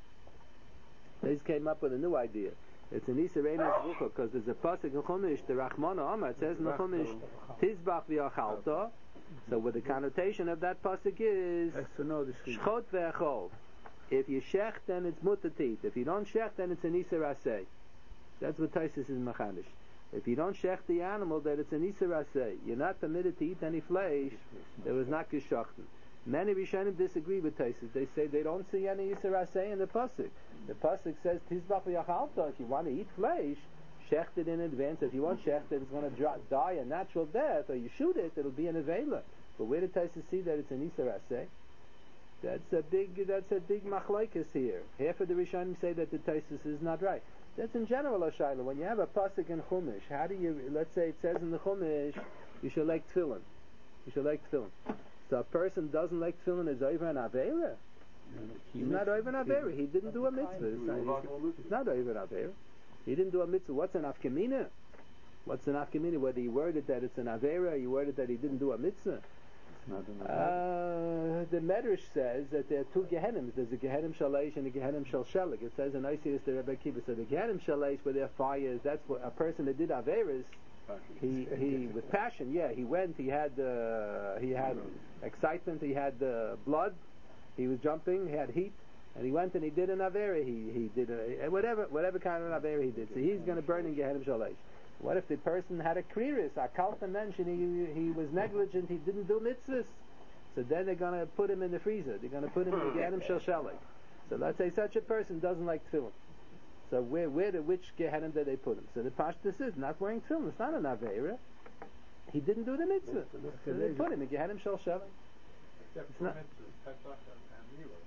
Tosfos came up with a new idea. It's an Isser Eino Zvucha, because there's a pasuk in Chumash, the Rachmana Amar, it says in the Chumash, Tizbach v'yachalta. So what the connotation of that pasuk is, Shchot ve'achol. If you shech, then it's mutatit. If you don't shech, then it's an Isser Aseh. That's what Tosfos is machanish. If you don't shech the animal, then it's an Isser Aseh. You're not permitted to eat any flesh that was not geshachten. Many Rishonim disagree with Tosfos. They say they don't see any Isser Aseh in the pasuk. The pasuk says Tizbach v'yachalta. If you want to eat flesh, shecht it in advance. If you want shecht it, it's going to die a natural death, or you shoot it, it'll be an avela. But where did Tosfos see that it's an Isser Aseh? That's a big machlokes here. Half of the Rishonim say that the Tosfos is not right. That's in general a shayla. When you have a pasuk in Chumash, how do you? Let's say it says in the Chumash, you should like tefillin. You should like tefillin. So a person doesn't like tefillin is over an avera. He's not over an avera. He didn't do a mitzvah. It's not over an avera. He didn't do a mitzvah. What's an afkamina? What's an afkamina? Whether he worded that it's an avera, or he worded that he didn't do a mitzvah. The Medrash says that there are two Gehenim. There's a Gehenim Shalish and a Gehenim Shal Shelik. It says in Oisius the Rebbe Kiva. So the Gehenim Shalish, where there are fires, that's what a person that did Averis. He with passion. Yeah, he went. He had excitement. He had blood. He was jumping. He had heat, and he went and he did an Avera. He did whatever kind of Avera he did. So he's going to burn in Gehenim Shalish. What if the person had a kriris, a kalta mention, he was negligent, he didn't do mitzvahs? So then they're going to put him in the freezer. They're going to put him in the Gehenim Shel Shelik. So let's say such a person doesn't like tefillin. So which Gehenim did they put him? So the Pashtus is not wearing tefillin. It's not an Aveira. He didn't do the mitzvah. So they put him in Gehenim Shel Shelik. Except for mitzvahs, Pesach and Milah.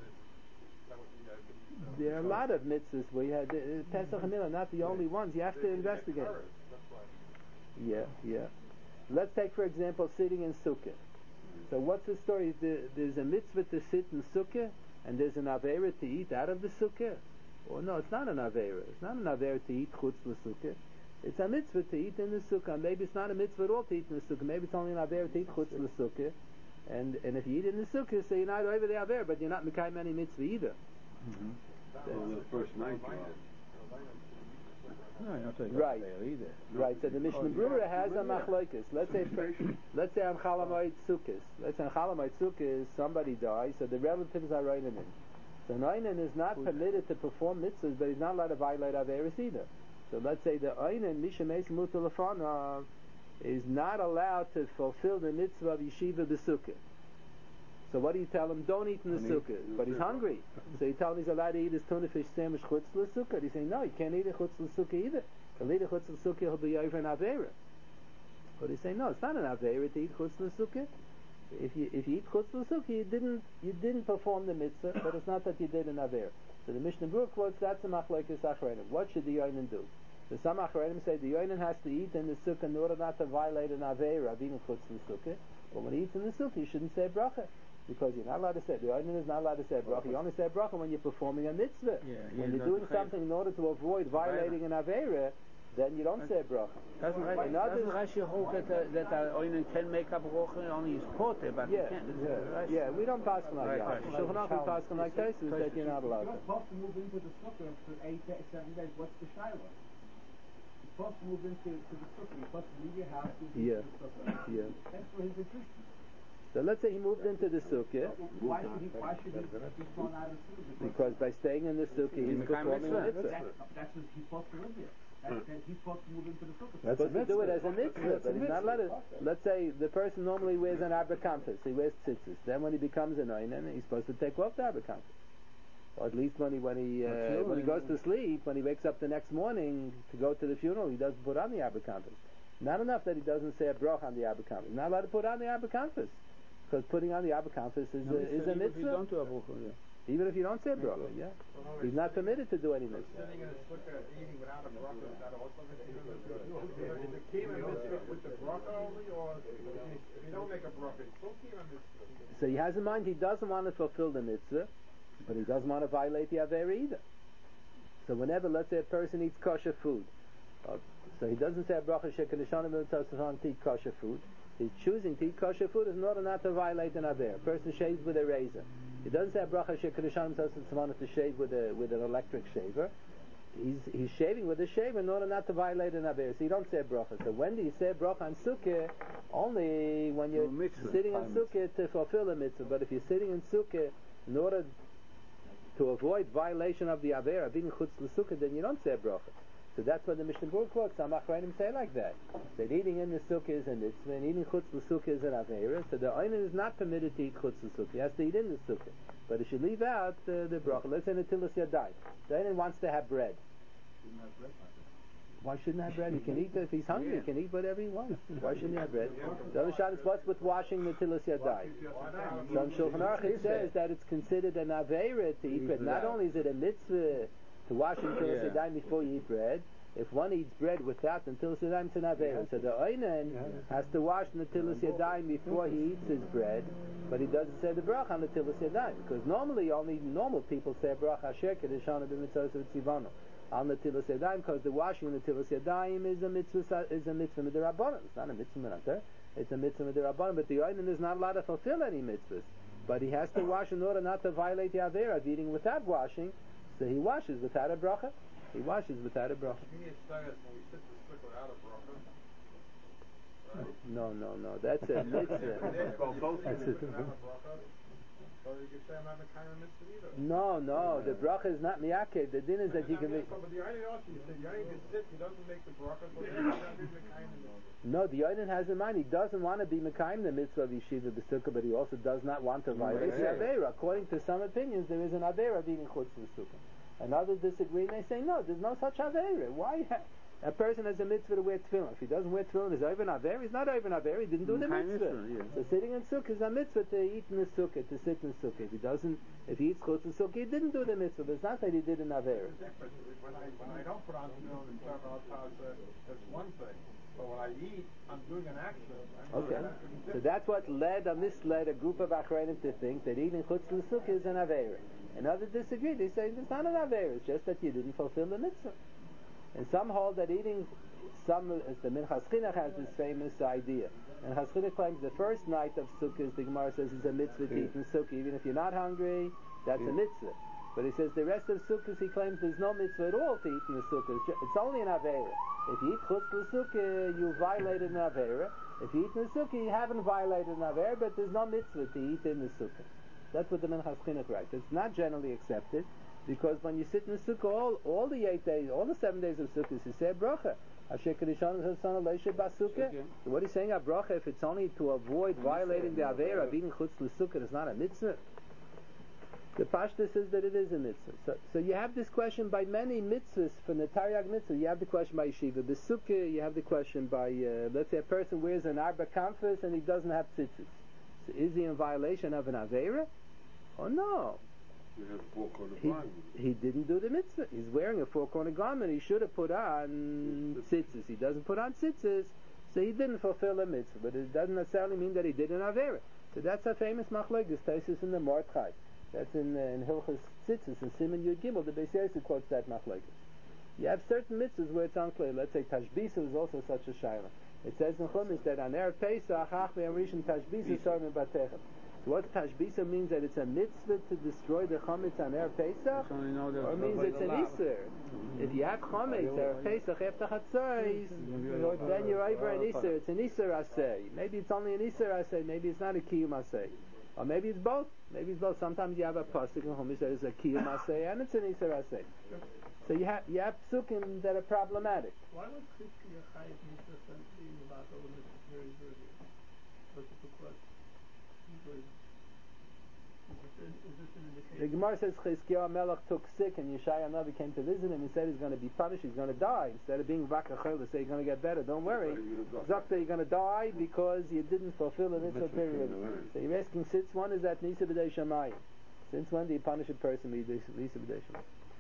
There are a lot of mitzvahs where you had Pesach and Milah, not the only ones. You have to investigate. Yeah. Let's take, for example, sitting in Sukkah. So what's the story? There's a mitzvah to sit in Sukkah, and there's an Aveira to eat out of the Sukkah? Or no, it's not an Aveira. It's not an Aveira to eat chutz l'Sukkah. It's a mitzvah to eat in the Sukkah. Maybe it's not a mitzvah at all to eat in the Sukkah. Maybe it's only an Aveira to eat chutz l'Sukkah. And if you eat in the Sukkah, so you're not over the Aveira, but you're not Mekayim any mitzvah either. Mm-hmm. Well, the first night you had. No, you're not saying Right. either. Right. So the Mishnah Brura has a machlokes. Let's say on Chalamoid Sukkos. Let's say on Chalamoid Sukkos somebody dies, so the relatives are Reinanin. So Reinanin is not permitted to perform mitzvahs, but he's not allowed to violate Averis either. So let's say the Reinanin Mishameis Mutalafanav is not allowed to fulfill the mitzvah of Yeshiva B'Sukkah. So what do you tell him? Don't eat in the sukkah. But he's hungry. So you tell him he's allowed to eat his tuna fish sandwich chutz l'sukkah. He's saying, no, you can't eat a chutz l'sukkah either. If you eat a chutz l'sukkah, he'll be over an avera. But he's saying, no, it's not an avera to eat chutz l'sukkah. If you eat chutz l'sukkah, you didn't perform the mitzvah, but it's not that you did an avera. So the Mishnah Berurah quotes, that's a machlokes achronim. What should the yoinen do? So some achronim say the yoinen has to eat in the sukkah in order not to violate an avera of eating chutz l'sukkah. But when he eats in the sukkah, you shouldn't say bracha. Because you're not allowed to say, the yoinen is not allowed to say bracha. You only say bracha when you're performing a mitzvah. When you're doing something in order to avoid violating an avera, then you don't say bracha. Doesn't Rashi hold that the oinen can make a bracha, only his pote, but he can't. Yeah, we don't pass them like that. Shulchan Aruch we pass them like this, is that you're not allowed to. You're supposed to move into the sukkah for 7 days. What's the shiloh? You're supposed to move into the sukkah. You're supposed to leave your house to the sukkah. That's for his existence. So let's say he moved into the sukkah. Why should he be thrown out of the sukkah? Because by staying in the sukkah, he's performing a mitzvah. That's what he's supposed to live here. He's supposed to move into the sukkah. He's supposed to do it as a mitzvah, but he's not allowed to. Let's say the person normally wears an abracampus, he wears tzitzis. Then when he becomes an oinen, he's supposed to take off the abracampus. Or at least when he goes to sleep, when he wakes up the next morning to go to the funeral, he doesn't put on the abracampus. Not enough that he doesn't say a brach on the abracampus. He's not allowed to put on the abracampus. Because putting on the abracampus is a mitzvah. Even if you don't say bracha, yeah. He's not permitted to do any mitzvah. Sitting in a sukkah eating without a bracha, is that also is it kiyum mitzvah with the bracha only, or if you don't make a bracha, it's still kiyum mitzvah? So he has in mind he doesn't want to fulfill the mitzvah, but he doesn't want to violate the avera either. So whenever, let's say, a person eats kosher food, so he doesn't say a bracha shekadishanim v'tosafan to eat kosher food. He's choosing to eat kosher food in order not to violate an avera. A person shaves with a razor. He doesn't say a bracha shekadishanim v'tosafan to shave with an electric shaver. He's shaving with a shaver in order not to violate an avera. So you don't say a bracha. So when do you say a bracha on sukkah? Only when you're sitting in sukkah to fulfill a mitzvah. But if you're sitting in sukkah in order to avoid violation of the avera, being chutz l'sukkah, then you don't say a bracha. So that's what the Mishnah Berurah quotes. Some achronim say like that. That eating in the sukkah is a mitzvah and eating chutz l'sukkah is an avera. So the oinen is not permitted to eat chutz l'sukkah. He has to eat in the sukkah. But if you leave out the bracha, let's say netilas yadayim, the oinen wants to have bread. Why shouldn't he have bread? He can eat if he's hungry. He can eat whatever he wants. Why shouldn't he have bread? The other shot is what's with washing netilas yadayim. So in Shulchan Aruch it says that it's considered an avera to eat bread. Not only is it a mitzvah to wash netilas yadayim before you eat bread, if one eats bread without netilas yadayim, it's an avera. So the oinen has to wash netilas yadayim before he eats his bread, but he doesn't say the bracha on netilas yadayim, because normally only normal people say a bracha asher kedeshana b'mitzvos v'tzivano on netilas yadayim, because the washing netilas yadayim is a mitzvah midrabanan. It's not a mitzvah minater, it's a mitzvah midrabanan. But the oinen is not allowed to fulfill any mitzvahs, but he has to wash in order not to violate the avera of eating without washing. So he washes without a bracha. He washes without a bracha. No. That's a mitzvah. So you can say I'm not Mekayim a mitzvah either. No, the bracha is not miyakeh. The din is that you can make. But the Yonin also, you say Yonin can sit, he doesn't make the bracha, so he's not being Mekayim the mitzvah. No, the Yonin has in mind he doesn't want to be Mekayim the mitzvah of Yeshiva B'Sukkah, but he also does not want to violate the avera. According to some opinions, there is an avera of eating chutz B'Sukkah. And others disagree and they say, no, there's no such avera. Why? A person has a mitzvah to wear tefillin. If he doesn't wear tefillin, is over an avera. He's not over an avera. He didn't do the mitzvah. So sitting in sukkah is a mitzvah to eat in the sukkah, to sit in sukkah. If he eats chutz sukkah, he didn't do the mitzvah. But it's not that he did an avera. When I don't put on tefillin and serve outside, that's one thing. But when I eat, I'm doing an action. Okay. So that's what led a group of achronim to think that eating chutz sukkah is an avera. And others disagree. They say it's not an avera. It's just that you didn't fulfill the mitzvah. And some hold that eating, as the Minchas Chinuch has this famous idea. And Minchas Chinuch claims the first night of Sukkot, the Gemara says, is a mitzvah to eat in Sukkah. Even if you're not hungry, that's a mitzvah. But he says the rest of Sukkot, he claims there's no mitzvah at all to eat in the Sukkah. It's only an avera. If you eat chutz l'sukkah, you violated an avera. If you eat in the Sukkah, you haven't violated an avera, but there's no mitzvah to eat in the Sukkah. That's what the Minchas Chinuch writes. It's not generally accepted. Because when you sit in the sukkah, all the 8 days, all the 7 days of sukkah, you say a bracha. Asher Kedushanim Chatzana Leishe Basukkah. So what he's saying, a bracha, if it's only to avoid violating the Aveira of eating chutz l'sukkah, it's not a mitzvah. The Pashta says that it is a mitzvah. So you have this question by many mitzvahs from the Taryag mitzvah. You have the question by Yeshiva B'Sukkah. You have the question by, let's say a person wears an Arba Kamfus and he doesn't have tzitzis. So is he in violation of an Aveira? Or no? He didn't do the mitzvah. He's wearing a four-corner garment. He should have put on tzitzis. He doesn't put on tzitzis, so he didn't fulfill a mitzvah. But it doesn't necessarily mean that he did an Aveira. So that's a famous machlokes. Taisus in the Mordechai. That's in Hilchos Tzitzis, in Siman Yud Gimel, the Beis Yosef quotes that machlokes. You have certain mitzvahs where it's unclear. Let's say Tashbisa is also such a shayla. It says in Chumash that on Erev Pesach, Hachmi Arishin Tashbisa Sormin Batechem. So what Tashbisa means, that it's a mitzvah to destroy the chametz on Erev Pesach, or means it's an Isser. If you have chametz Erev Pesach after Chatzos, then you're over an Isser. It's an Isser Asay. Maybe it's only an Isser Asay. Maybe it's not a Kiyum Asay. Or maybe it's both. Maybe it's both. Sometimes you have a pasuk in Chumash that is a Kiyum Asay and it's an Isser Asay. So you have psukim that are problematic. Why was Chizkiah Chayiv Mitzvah being about all the mitzvahs very early? What's the question? Is this an indication? The Gemara says Chizkiah Melech took sick and Yeshaya Navi came to visit him and said he's going to be punished, he's going to die. Instead of being vakachel to say you're going to get better, don't worry. Zakta, you're going to die because you didn't fulfill the mitzvah period. So you're asking, since when is that Nisa B'dei Shamayim? Since when do you punish a person with Nisa B'dei Shamayim?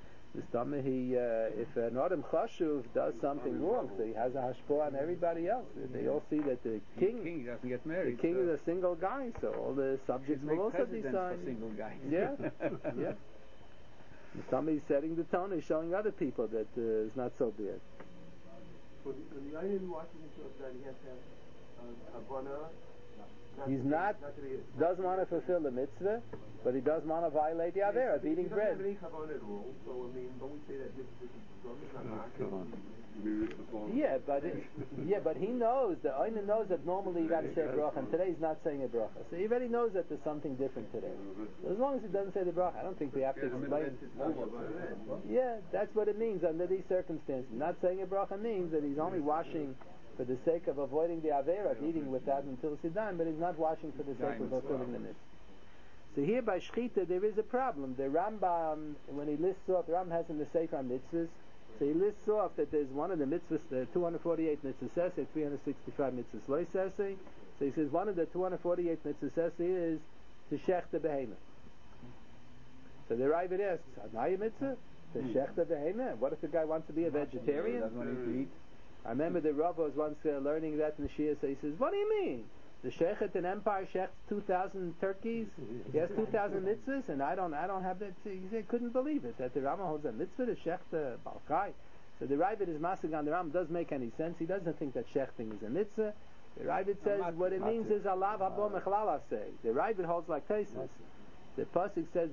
If an Adam Chashuv does something wrong, so he has a hashpah on everybody else. They all see that the king doesn't get married. The king is a single guy, so all the subjects will also decide. Single guys. Yeah, yeah. Somebody's setting the tone and showing other people that it's not so bad. When the Yayin Washington shows that he has to have Havana. He's doesn't want to fulfill the mitzvah, but he does want to violate the Avera of eating bread. But he knows, the Oina knows that normally you got to say a bracha, and today he's not saying a bracha. So he already knows that there's something different today. So as long as he doesn't say the bracha, I don't think we have to explain. Yeah, that's what it means under these circumstances. Not saying a bracha means that he's only washing for the sake of avoiding the Avera of eating without until Sidan, but he's not washing for the sake of fulfilling the mitzvah. So here by Shechita there is a problem. The Rambam, when he lists off, the Rambam has in the Sefer mitzvahs, so he lists off that there's one of the mitzvahs, the 248 mitzvahs sesei, 365 mitzvahs loy sesei. So he says one of the 248 mitzvahs sesei is to shech the behemoth. So the Ravid asks, Anaya mitzvah? To shech the behemoth? What if the guy wants to be a vegetarian? Doesn't want to eat. I remember the Rav was once learning that in the Shia, so he says, what do you mean? The Sheikh at an empire shechts 2,000 turkeys, he has 2,000 mitzvahs, and I don't have that. He said, couldn't believe it, that the Rama holds a mitzvah to shecht Balkai. So the Ravid is masig on the Ram, doesn't make any sense. He doesn't think that shechting is a mitzvah. The Ravid says what it means is alav habo mechlal aseh. The Ravid holds like Taisus. The pasuk says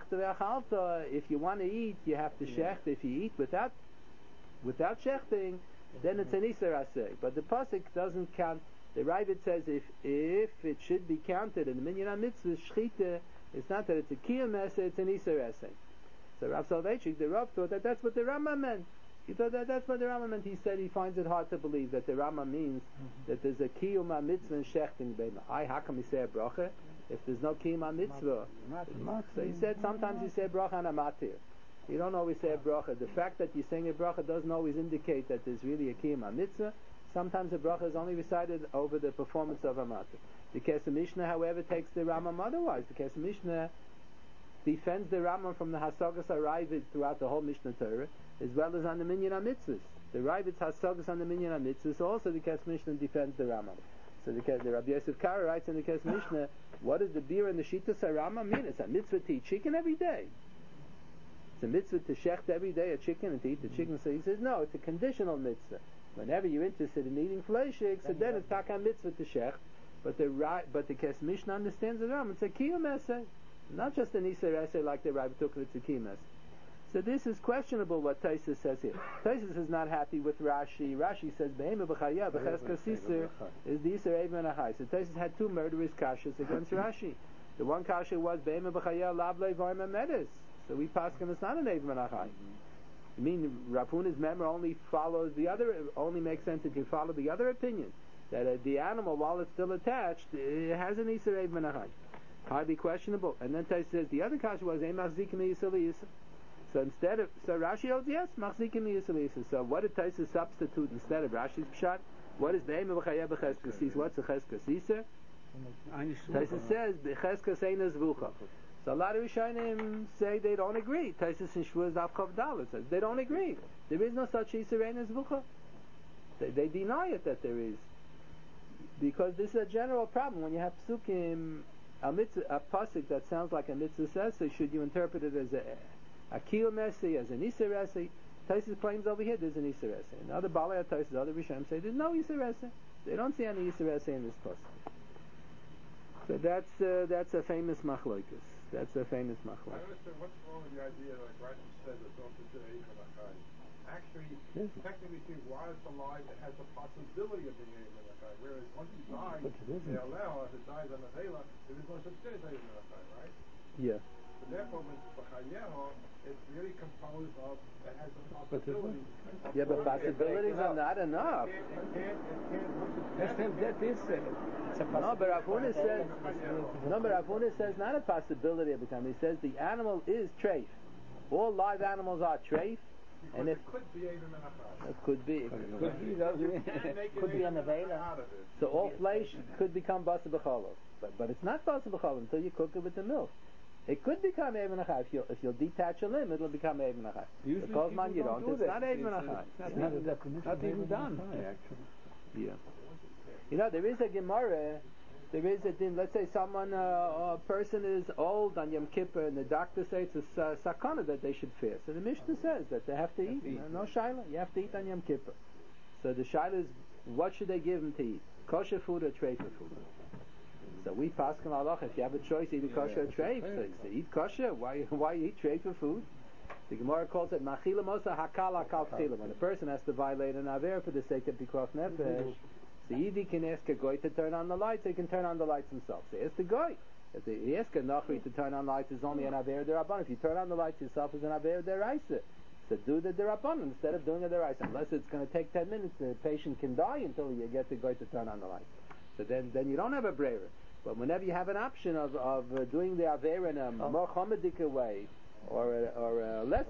if you want to eat, you have to shecht. If you eat without shechting, then it's an Isser Aseh. But the pasuk doesn't count. The Ravid says if it should be counted in the Minyan HaMitzvah, Shechita, it's not that it's a Kiyum Aseh, it's an Isser Aseh. So Rav Soloveitchik, the Rav, thought that that's what the Rama meant. He thought that that's what the Rama meant. He said he finds it hard to believe that the Rama means that there's a Kiyum HaMitzvah and Shechting Beina. How come he say a bracha if there's no Kiyum HaMitzvah? So he said sometimes you say a bracha on a matir. You don't always say a bracha. The fact that you're saying a bracha doesn't always indicate that there's really a kiyum mitzvah. Sometimes a bracha is only recited over the performance of a matzah. The Kesef Mishnah, however, takes the Rambam otherwise. The Kesef Mishnah defends the Rambam from the Hasagas HaRavid throughout the whole Mishnah Torah, as well as on the Minyan HaMitzvahs. The Ravid's Hasagas on the Minyan HaMitzvahs, also the Kesef Mishnah defends the Rambam. So the Rabbi Yosef Kara writes in the Kesef Mishnah, what does the beer and the Shitas HaRambam mean? It's a mitzvah to eat chicken every day. It's a mitzvah to shecht every day a chicken and to eat the chicken. So he says, no, it's a conditional mitzvah. Whenever you're interested in eating fleishik, so then it's taka mitzvah to shecht. But the Kesef Mishnah understands the Ram. It's a kiyum esay, not just an Isser esay like the Rabbi took it. It's a kiyum esay. So this is questionable what Taisus says here. Taisus is not happy with Rashi. Rashi says behema b'chaya b'cheska sisur is the Isser even ahai. So Taisus had two murderous kashas against Rashi. The one kasha was behema b'chaya lavlei v'arma medis. So we pass him it's not an Eiv Menachai. You mean Rav Huna's member only makes sense if you follow the other opinion, that the animal, while it's still attached, it has an Isser Eiv Menachai. Hardly questionable. And then Tais says the other kasha was Ein Machzikim Yisur L'Yisur. So Rashi holds yes, Machzikim Yisur L'Yisur. So what did Tais substitute instead of Rashi's Pshat? What is Be'em V'chayeh B'cheskes Yisur? What's a Cheskes Yisur? Tais says B'cheskes Ein Zvucha. So a lot of Rishonim say they don't agree. Taisus in Shvuah Daf Chav Dalet says they don't agree. There is no such Yisur Ein Zvucha. They deny it that there is, because this is a general problem. When you have psukim, a pasuk that sounds like a mitzvah says, so should you interpret it as a kiyum esi, as an Isur esi? Taisus claims over here there's an Isur esi. And other Balei Taisus, other Rishonim say there's no Isur esi. They don't see any Isur esi in this pasuk. So that's a famous machlokes. That's a famous machlokes. I understand what's wrong with the idea, like Rashi said, it's also to Eiv Menachai. Actually, technically speaking, while it's alive, it has the possibility of being Eiv Menachai. Whereas once it dies, they allow, if it dies on the Vela, there is no such thing as Eiv Menachai, right? Yeah. So therefore, when it's B'chayeho, it's really composed of, it has the possibility. Yeah, but possibilities are not enough. No, but Rav Huna says not a possibility of becoming. He says the animal is treif. All live animals are treif. And if it could be Eiv Menachai. It could be. Could be on the Vela. So all flesh could become basa b'cholov. But it's not basa b'cholov until you cook it with the milk. It could become Eiv Menachai. If you'll detach a limb, it'll become Eiv Menachai. Because man, you don't. It's not Eiv Menachai. Not even done. Yeah. You know, there is a Gemara. There is a din. Let's say a person is old on Yom Kippur, and the doctor says it's a sakana that they should fast. So the Mishnah says that they have to eat. No shaila. You have to eat on Yom Kippur. So the shaila is, what should they give them to eat? Kosher food or treifa food? So we paskin halach, if you have a choice, eat kosher or treif. So eat kosher. Why eat treifa food? The Gemara calls it machila mosa hakal hakal tchila. When a person has to violate an aver for the sake of pikuach nefesh, the Yidi can ask a goy to turn on the lights. They can turn on the lights themselves. So ask the goy. If they ask a nachri to turn on lights, is only an aver derabban. If you turn on the lights yourself, is an aver deraisa. So do the derabban instead of doing a deraisa. Unless it's going to take 10 minutes, the patient can die until you get the goy to turn on the lights. So then you don't have a breira. But whenever you have an option of doing the aver in a more chomedika way or a less.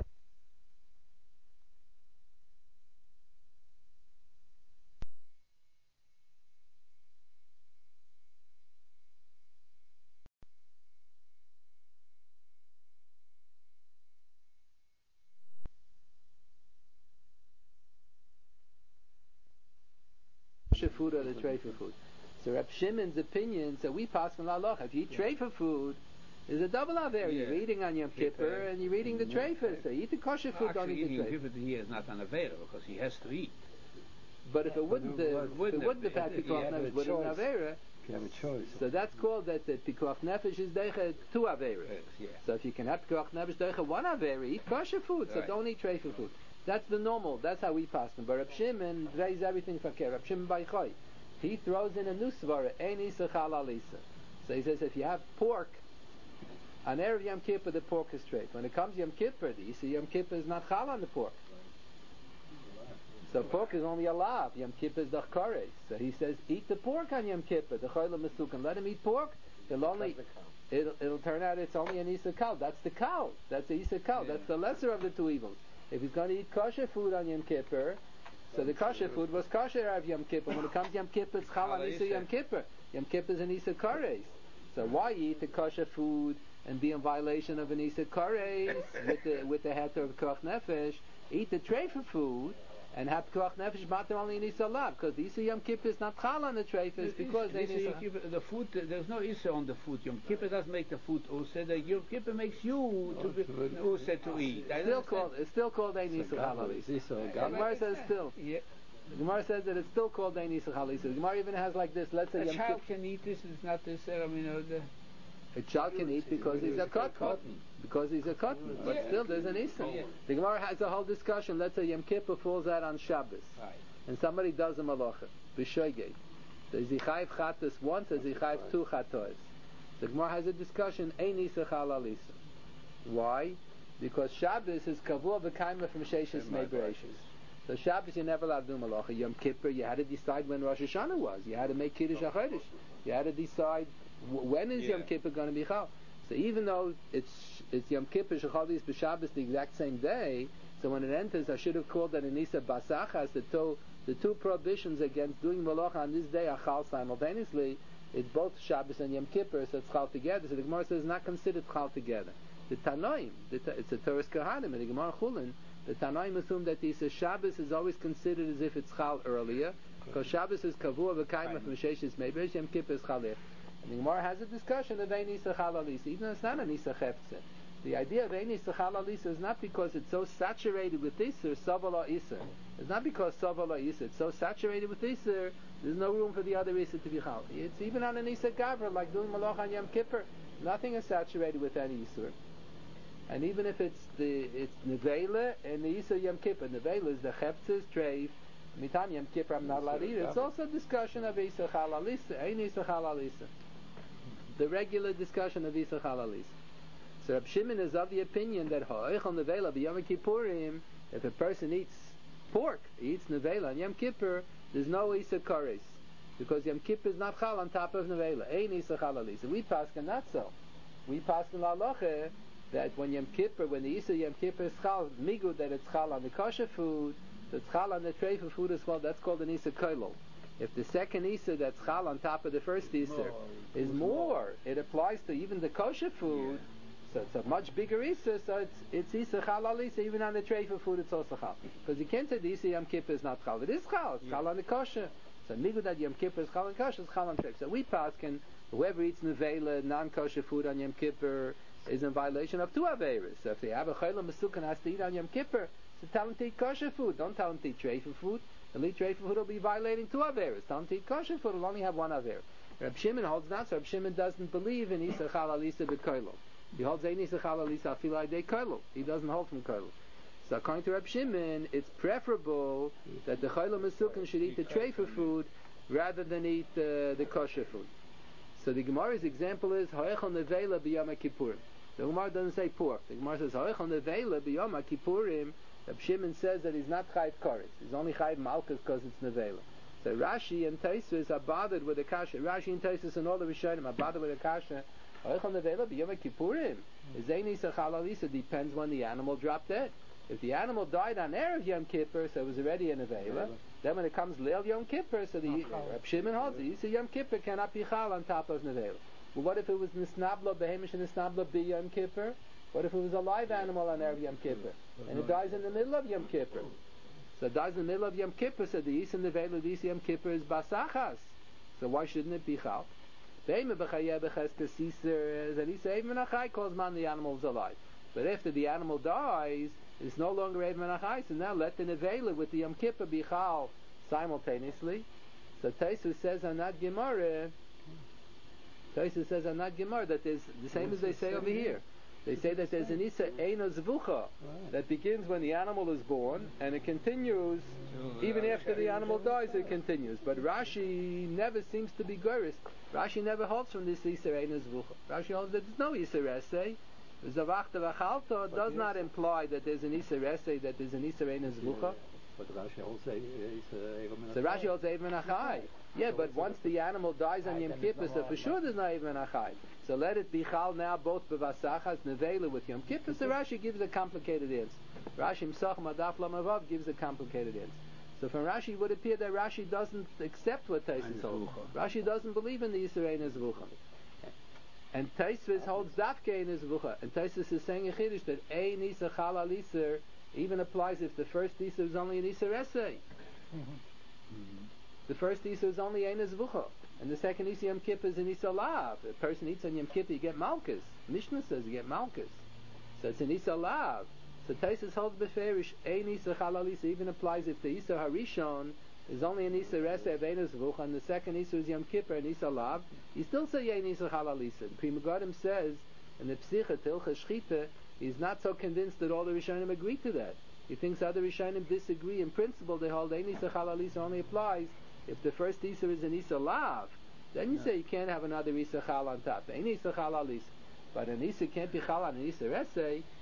Food or the treifa food. So Reb Shimon's opinion, so we pass from halacha. If you eat treifa food, there's a double aver. You're eating on Yom Kippur and you're eating the treifa. So eat the kosher food, don't eat the treifa. Eating here is not an aver because he has to eat. But if it wouldn't have had pikuach nefesh, would have avera. You have a choice. So that's called that the pikuach nefesh is deicha two averas. So if you can have pikuach nefesh deicha one avera, eat kosher food. So don't eat treifa food. That's the normal. That's how we pass them. But Reb Shimon raised everything for care. Reb Shimon Baichai, he throws in a new svara, ein isa chalal isa. So he says if you have pork, on Erev Yom Kippur the pork is straight. When it comes Yom Kippur, the isa Yom Kippur is not chal on the pork. So pork is only a lav. Yom Kippur is the chorei. So he says eat the pork on Yom Kippur. The choyla mesukan. Let him eat pork. It'll turn out it's only an isa kal. That's the cow. That's the isa kal. That's the lesser of the two evils. If he's going to eat kosher food on Yom Kippur, so the kosher food was kosher of Yom Kippur. When it comes to Yom Kippur, it's chal on Isa Yom Kippur. Yom Kippur is an Isa Kares. So why eat the kosher food and be in violation of an Isa Kares with the heter of Koach Nefesh? Eat the treifa food and have Koach Nefesh matter only in Isa Lav, because the Isa Yom Kippur is not chal on the treifas because they the food. There's no Isa on the food. Yom Kippur doesn't make the food Usa. The Yom Kippur makes you to be Usa to eat. It's still called Ein Isa Chalal. The Gemara says still. Yeah. The Gemara says that it's still called Ein Isa Chalal. The Gemara even has like this. Let's say a child can eat this. It's not this. A child can eat because he's a cotton. Because he's a cotton. But still there's an Isa. The Gemara has a whole discussion. Let's say Yom Kippur falls out on Shabbos. Right. And somebody does a malacha. B'shoigeg. Does he chayiv chatas once? Does he chayiv two chatos? The Gemara has a discussion. Ein Isa Chalal Isa. Why? because Shabbos is kavua v'kaima from Sheishis Me'Bereshis. So Shabbos you're never allowed to do malacha. Yom Kippur you had to decide when Rosh Hashanah was. You had to make Kiddush HaChodesh. You had to decide when is Yom Kippur going to be Chal. So even though it's Yom Kippur Shechadis b'Shabbos the exact same day, so when it enters I should have called that Anisa Basachas, the two prohibitions against doing malacha on this day are Chal simultaneously. It's both Shabbos and Yom Kippur, so it's Chal together. So the Gemara says it's not considered Chal together. The Tanoim, it's a Torah Kohanim, and the Gemara Chulin, the Tanoim assume that the Shabbos is always considered as if it's Chal earlier, because Shabbos is Kavua v'Kaima from Sheishis Me'Bereshis, Yom Kippur is Chal. And the Gemara has a discussion of Ein Nisa Chal Alisa, even though it's not a Nisa Cheftzeh. The idea of Ein Nisa Chal Alisa is not because it's so saturated with Isser, Savala Isser. It's not because Savala Isser, it's so saturated with Isser, there's no room for the other Isser to be Chal. It's even on a Nisa Gavra, like doing Malach on Yom Kippur, nothing is saturated with any Isser. And even if it's Nevela and the Isser Yom Kippur, Nevela is the Cheftzes, Treif, Mitam Yom Kippur I'm not allowed to eat it. It's also a discussion of Isser Chal Alisa, Ein Isser Chal Alisa. The regular discussion of Isser Chal Alisa. So Reb Shimon is of the opinion that Ha'echel Nevela b'Yom Kippurim, if a person eats pork, he eats Nevela on Yom Kippur, there's no Isser Kares. Because Yom Kippur is not Chal on top of Nevela. Ein Isser Chal Alisa. We paskin not so. We paskin l'aloche that when Yom Kippur, when the Isser Yom Kippur is Chal, migu that it's Chal on the kosher food, that's Chal on the treifa food as well, that's called an Isser Koilol. If the second Isser that's Chal on top of the first Isser is more, it applies to even the kosher food, so it's a much bigger Isser, so it's Isser Chal Alisa, even on the treifa food it's also Chal. Because you can't say the Isser Yom Kippur is not Chal. It is Chal, it's Chal on the kosher. So migu that Yom Kippur is Chal on kosher, it's Chal on treifa. So we paskin, whoever eats Nevela, non-kosher food on Yom Kippur, is in violation of two Averis. So if they have a Chayla Mesukan has to eat on Yom Kippur, so tell him to eat kosher food. Don't tell him to eat treifa food. The eat treifa food will be violating two Averis. Tell him to eat kosher food, will only have one Aver. Reb Shimon holds not, so Reb Shimon doesn't believe in Isser Chal Alisa b'Koilo. He holds Ein Isser Chal Alisa afilai de Koilo. He doesn't hold from Koilo. So according to Reb Shimon, it's preferable that the Chayla Mesukan should eat the treifa food rather than eat the kosher food. So the Gemara's example is Ha'echel Nevela b'Yom Kippurim. The Gemara doesn't say pork. The Gemara says Ha'echel Nevela b'Yom Kippurim. Reb Shimon says that he's not Chayiv Koretz. He's only Chayiv Malkus because it's Nevela. So Rashi and Taisus are bothered with the kasha. Rashi and Taisus and all the Rishonim are bothered with the kasha. Ha'echel Nevela b'Yom Kippurim. Is Ein Isser Chal Alisa depends when the animal dropped dead. If the animal died on Erev Yom Kippur, so it was already a Nevela. Then when it comes Leil Yom Kippur, so the Reb Shimon holds it. Yisur Yom Kippur cannot be Chal on top of Nevela. Well, what if it was Nisnabla Behemish and Nisnabla b'Yom Kippur? What if it was a live animal on Erev Yom Kippur and it dies in the middle of Yom Kippur? So it dies in the middle of Yom Kippur. So the Yisur Nevela, the Yisur Yom Kippur is Basachas. So why shouldn't it be Chal? Behemah b'chayeh b'cheskes Yisur Zanisa Even Achai calls man the animal is alive. But after the animal dies, it's no longer Even Achai. So now let the Nevela with the Yom Kippur be Chal simultaneously. So Taisus says on that Gemara. Taisus says on that Gemara that there's the same as they say over here. They say that there's an Isser Eino Zvucha that begins when the animal is born and it continues even after the animal dies. It continues. But Rashi never seems to be Goris. Rashi never holds from this Isser Eino Zvucha. Rashi holds that there's no Isser Essay. Zavachta V'chalta does not imply that there's an Isser Essay, that there's an Isser Eino Zvucha. But Rashi also so Rashi holds Even Achai. Yeah, but once the animal dies on Yom Kippur, so for sure there's not Even Achai. So let it be Chal now, both B'Vasachas, Nevela with Yom Kippur. So Rashi gives a complicated answer. Rashi himself, Madaf Lamavav, gives a complicated answer. So from Rashi, it would appear that Rashi doesn't accept what Taisus holds. Rashi doesn't believe in the Yisur Ein Zvucha. And Taisus holds Dafke Ein Zvucha. And Taisus is saying in Chiddush that Ein Isser Chal Alisa even applies if the first Isser is only an Isser Essay. The first Isser is only Ein Zvucha. And the second Isser Yom Kippur is an Isser Lav. If a person eats on Yom Kippur, you get Malkus. Mishnah says you get Malkus. So it's an Isser Lav. So Taisus holds Beferish, Ein Isser Chal Alisa even applies if the Isser Harishon is only an Isser Essay of Ein Zvucha, and the second Isser is Yom Kippur and Isser Lav. You still say Ein Isser Chal Alisa. The Pri Megadim says in the Psicha Tilcha Shchita, he's not so convinced that all the Rishonim agree to that. He thinks other Rishonim disagree. In principle, they hold Ein Isser Chal Alisa only applies if the first Isser is an Isser Lav. Then you say you can't have another Isser Chal on top. Ein Isser Chal Alisa. But an Isser can't be Chal on an Isser Essay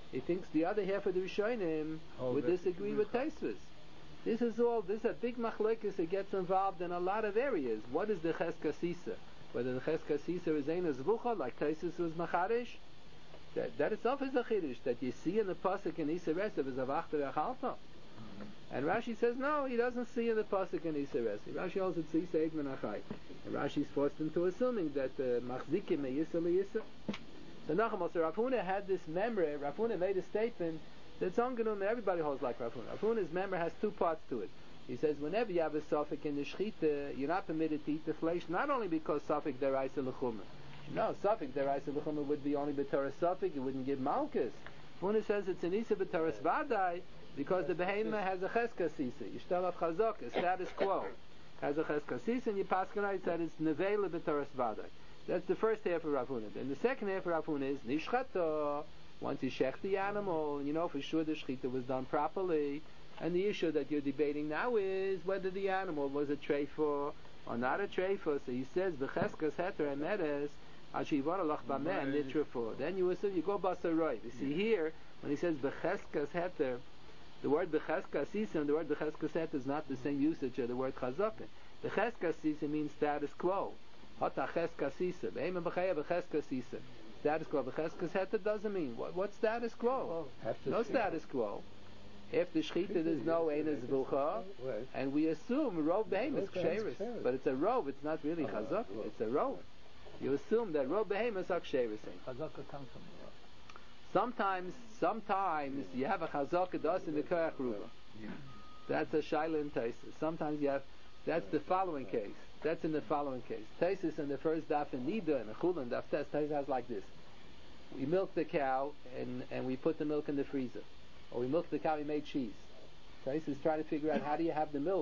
He thinks the other half of the Rishonim would disagree with Tosfos. This is a big machlokes that gets involved in a lot of areas. What is the Cheskes Sisa? Whether the Cheskes Sisa is Ein Zvucha, like Tosfos was Macharish, that itself is a Chiddush, that you see in the Pasuk in Isa Resav is a Vachter Echalta. And Rashi says, no, he doesn't see in the Pasuk in Isa Resav. Rashi also sees Isa Eid Menachai. And Rashi's forced into assuming that Machzikim Meyisa Leyisa. So Nachum also, Rav Huna had this memory. Rav Huna made a statement that's ongenum. Everybody holds like Rav Huna. Rav Huna's memory has two parts to it. He says whenever you have a suffix in the shechita, you're not permitted to eat the flesh, not only because suffix deraisa l'chumah. No, suffix deraisa l'chumah would be only b'toras suffix. It wouldn't give malchus. Rav Huna says it's an isa b'toras vadai because the behemoth has a cheskes sisa. Yishtel of chazok, a status quo, has a cheskes sisa, and you paskanai said it's nevela b'toras vadai. That's the first half of Rav Huna. And the second half of Rav Huna is nishchato. Once you shech the animal, and you know for sure the shechita was done properly, and the issue that you're debating now is whether the animal was a treifa or not a treifa. So he says b'cheskas heter emeres ashivar alach b'meh nitrafo. Then you assume you go basaroi. You see here when he says b'cheskas heter, the word b'cheskas sisa and the word b'cheskas heter is not the same usage of the word chazaka. B'cheskas sisa means status quo. Hata cheskas sisa. Be'ema b'chaya b'cheskas sisa. Status quo. B'cheskas heter doesn't mean what status quo? No status quo. If the shechita there's no ein zvucha, and we assume rov behemoth ksheris, but it's a rov. It's not really chazaka. It's a rov. You assume that rov behemoth are ksheris. Chazaka comes from Sometimes you have a chazaka das in the koyach ruba. That's a shaila in Taisus. Sometimes you have. That's the following case. That's in the following case. Taisus in the first daf in Nida and the Chulin daf test. Taisus has like this: we milk the cow and we put the milk in the freezer, or we milk the cow. We made cheese. Taisus is trying to figure out how do you have the milk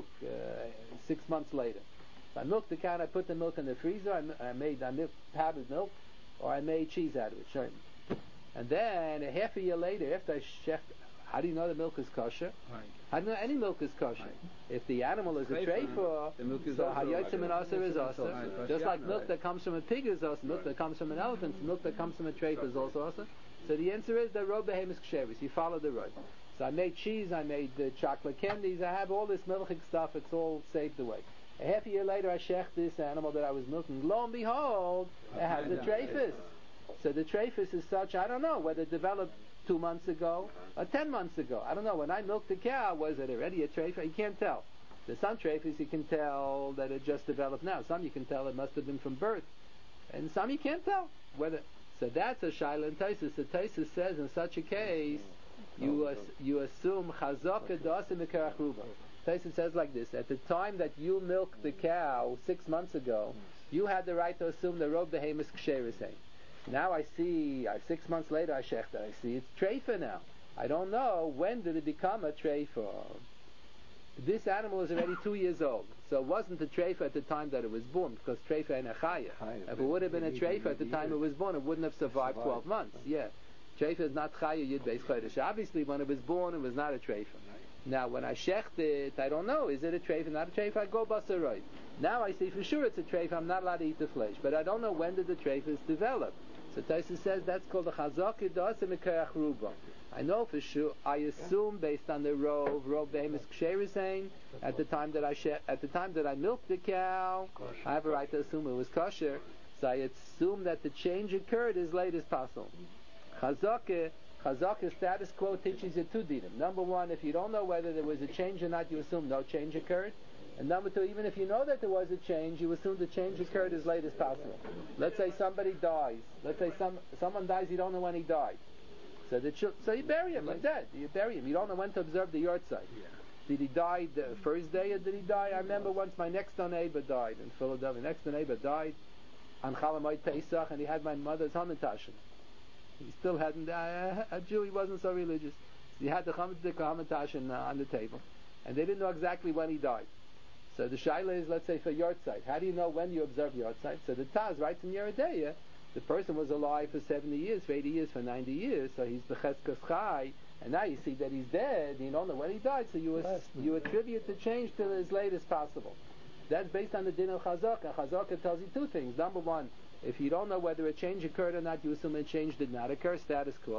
6 months later. So I milked the cow and I put the milk in the freezer. I made powdered milk, or I made cheese out of it. Sure. And then a half a year later, after I shecht, how do you know the milk is kosher? Right. How do you know any milk is kosher? Right. If the animal is a treifa, the milk is so also hayotzim and aser is aser. Right. Just like milk that comes from a pig is aser, milk that comes from an elephant, milk that comes from a treifa is also aser. So the answer is the rob behemoth ksheris. You follow the road. So I made cheese, I made chocolate candies, I have all this milchig stuff. It's all saved away. A half a year later, I shecht this animal that I was milking. Lo and behold, it has a treifus. So the treifus is such, I don't know whether it developed 2 months ago or 10 months ago. I don't know. When I milked the cow, was it already a treifus? You can't tell. There's some treifus you can tell that it just developed now. Some you can tell it must have been from birth. And some you can't tell. So that's a shaila in Taisus. The Taisus says in such a case, you assume chazaka dasim mekarach ruba. Taisus says like this: at the time that you milked the cow 6 months ago, you had the right to assume the rob behemoth ksheris. Now I see, 6 months later I shecht, I see it's treifa now. I don't know when did it become a treifa. This animal is already 2 years old, so it wasn't a treifa at the time that it was born, because treifa ain't a chaya. If it would have been a treifa at the time it was born, it wouldn't have survived 12 months. Yeah, treifa is not chaya yud beis chodesh. Obviously, when it was born, it was not a treifa. Now, when I shecht it, I don't know, is it a treifa, not a treifa, I go basaroi. Now I see for sure it's a treifa, I'm not allowed to eat the flesh, but I don't know when did the treifas develop. So Taisus says that's called the chazaka dasim mekarach ruba. I know for sure. I assume based on the rov behemoth ksheris at the time that I milked the cow, I have a right to assume it was kosher. So I assume that the change occurred as late as possible. Chazaka status quo teaches you two dinim. Number one, if you don't know whether there was a change or not, you assume no change occurred. And number two, even if you know that there was a change, you assume the change occurred as late as possible. Let's say somebody dies. Let's say someone dies, you don't know when he died. So you bury him, he's dead. You bury him. You don't know when to observe the yard site. Did he die the first day or did he die? I remember once my next door neighbor died in Philadelphia. Next door neighbor died on Chalamoid Pesach, and he had my mother's Hamantashen. He still hadn't, a Jew, he wasn't so religious. He had the Hamantashen on the table. And they didn't know exactly when he died. So the shaila is, let's say, for yard site. How do you know when you observe yard site? So the Taz writes in Yeridea, the person was alive for 70 years, for 80 years, for 90 years, so he's b'cheskas chai, and now you see that he's dead, you don't know when he died, so you attribute the change to as late as possible. That's based on the din of Chazaka. Chazaka tells you two things. Number one, if you don't know whether a change occurred or not, you assume a change did not occur, status quo.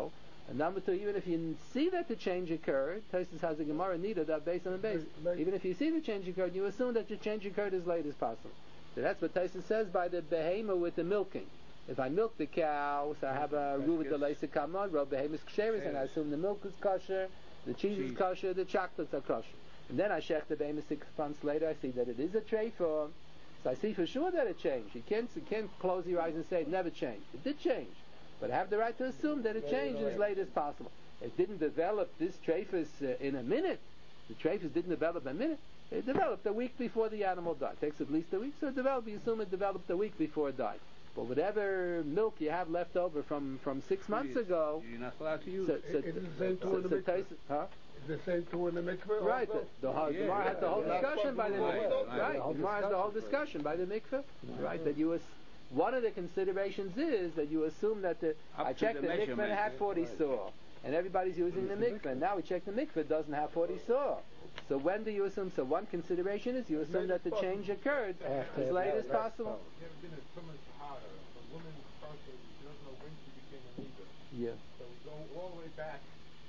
And number two, even if you see that the change occurred, Tosfos has a Gemara Nida that based on the base. Even if you see the change occurred, you assume that the change occurred as late as possible. So that's what Tosfos says by the behema with the milking. If I milk the cow, so I have a rule with the leisa kamad, rob behemis ksheris, and I assume the milk is kosher, the cheese is kosher, the chocolates are kosher. And then I shech the behemis 6 months later, I see that it is a treifa. So I see for sure that it changed. You can't close your eyes and say it never changed. It did change. But I have the right to assume that it changed as late as possible. It didn't develop this treifus in a minute. The treifus didn't develop in a minute. It developed a week before the animal died. It takes at least a week, so you assume it developed a week before it died. But whatever milk you have left over from 6 months ago, you're not allowed to use it. It's the same tool in the mikveh. The same tool in the mikveh. Right. The Gemara had the whole discussion by the mikveh. Right. The Gemara has the whole discussion by the mikveh. Right. That you one of the considerations is that you assume that I checked the mikveh and it had 40 saw, and everybody's using the mikveh. Now we check the mikveh, it doesn't have 40 saw. So when do you assume? So one consideration is you assume that the change occurred as late as possible. You ever been in someone's Sahara? A woman person, she doesn't know when she became a leader. Yeah. So we go all the way back.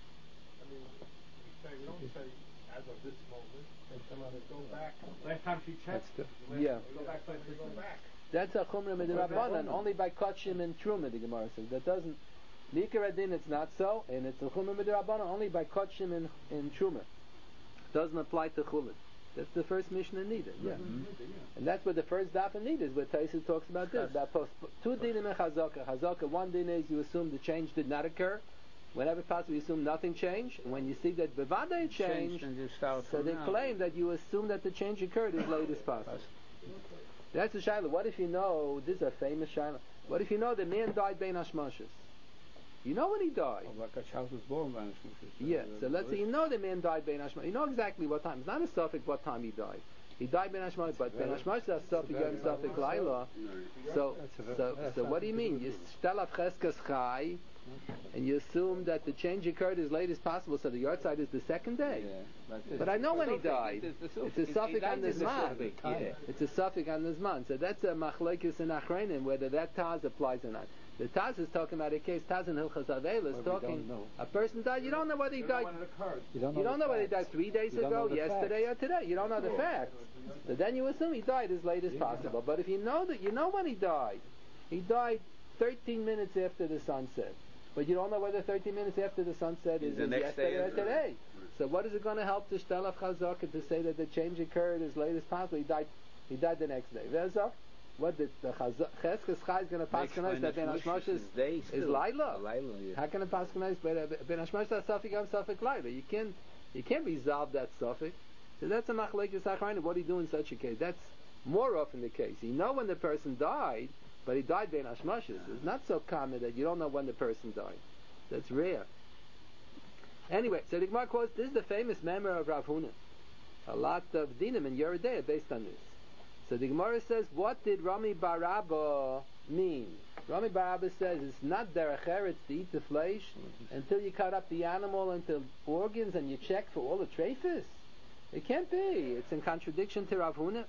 I mean, we don't say as of this moment. We go back. Last time she checked. Yeah. Go back. That's a chumrah midrabanan, only by kachim and truma, the Gemara says. That doesn't, Nikar Adin it's not so, and it's a chumrah midrabanan only by kachim and truma. Doesn't apply to chulin. That's the first Mishnah Nida. Yeah. Mm-hmm. And that's what the first daf in Nida is, where Tosfos talks about this. That two dinim in chazaka. Chazaka, one din is you assume the change did not occur. Whenever possible, you assume nothing changed. And when you see that bevada changed, so they claim that you assume that the change occurred as late as possible. That's a shayla. What if you know, this is a famous shayla, what if you know the man died bein hashmashos? You know when he died. Oh, like a child was born bein hashmashos. Yeah, so let's say you know the man died bein hashmashos. You know exactly what time. It's not a suffix what time he died. He died bein hashmashos, but bein hashmashos is suffix yom suffix laila. So what do you mean? You stel af cheskas chai, and you assume that the change occurred as late as possible, so the yard side is the second day. Yeah, but I know when he died. It's a suffix on the zman. It's a suffix on the zman. So that's a machlekes in achreinim, whether that Taz applies or not. The Taz is talking about a case, Taz in Hilchas Avela is talking, a person died, you don't know whether he died. You don't know whether he died 3 days ago, yesterday, or today. You don't know the facts. So then you assume he died as late as possible. But if you know that, you know when he died. He died 13 minutes after the sunset. But you don't know whether 13 minutes after the sunset is yesterday or today. So what is it going to help to Shtelach Chazaka to say that the change occurred as late as possible? He died the next day. Vezah? What the Cheskes Chai is going to paskanize that Ben Hashmashos is Laila? How can it paskanize Ben Hashmashos that suffix am suffix Laila? You can't resolve that suffix. So that's a machlekes achrayim. What do you do in such a case? That's more often the case. You know when the person died, but he died bein hashmashos. It's not so common that you don't know when the person died. That's rare. Anyway, so the Gemara quotes, this is the famous memory of Rav Huna. A lot of dinim in Yoreh De'ah based on this. So the Gemara says, what did Rami Bar Abba mean? Rami Bar Abba says it's not derech eretz to eat the flesh until you cut up the animal into organs and you check for all the treifus. It can't be. It's in contradiction to Rav Huna.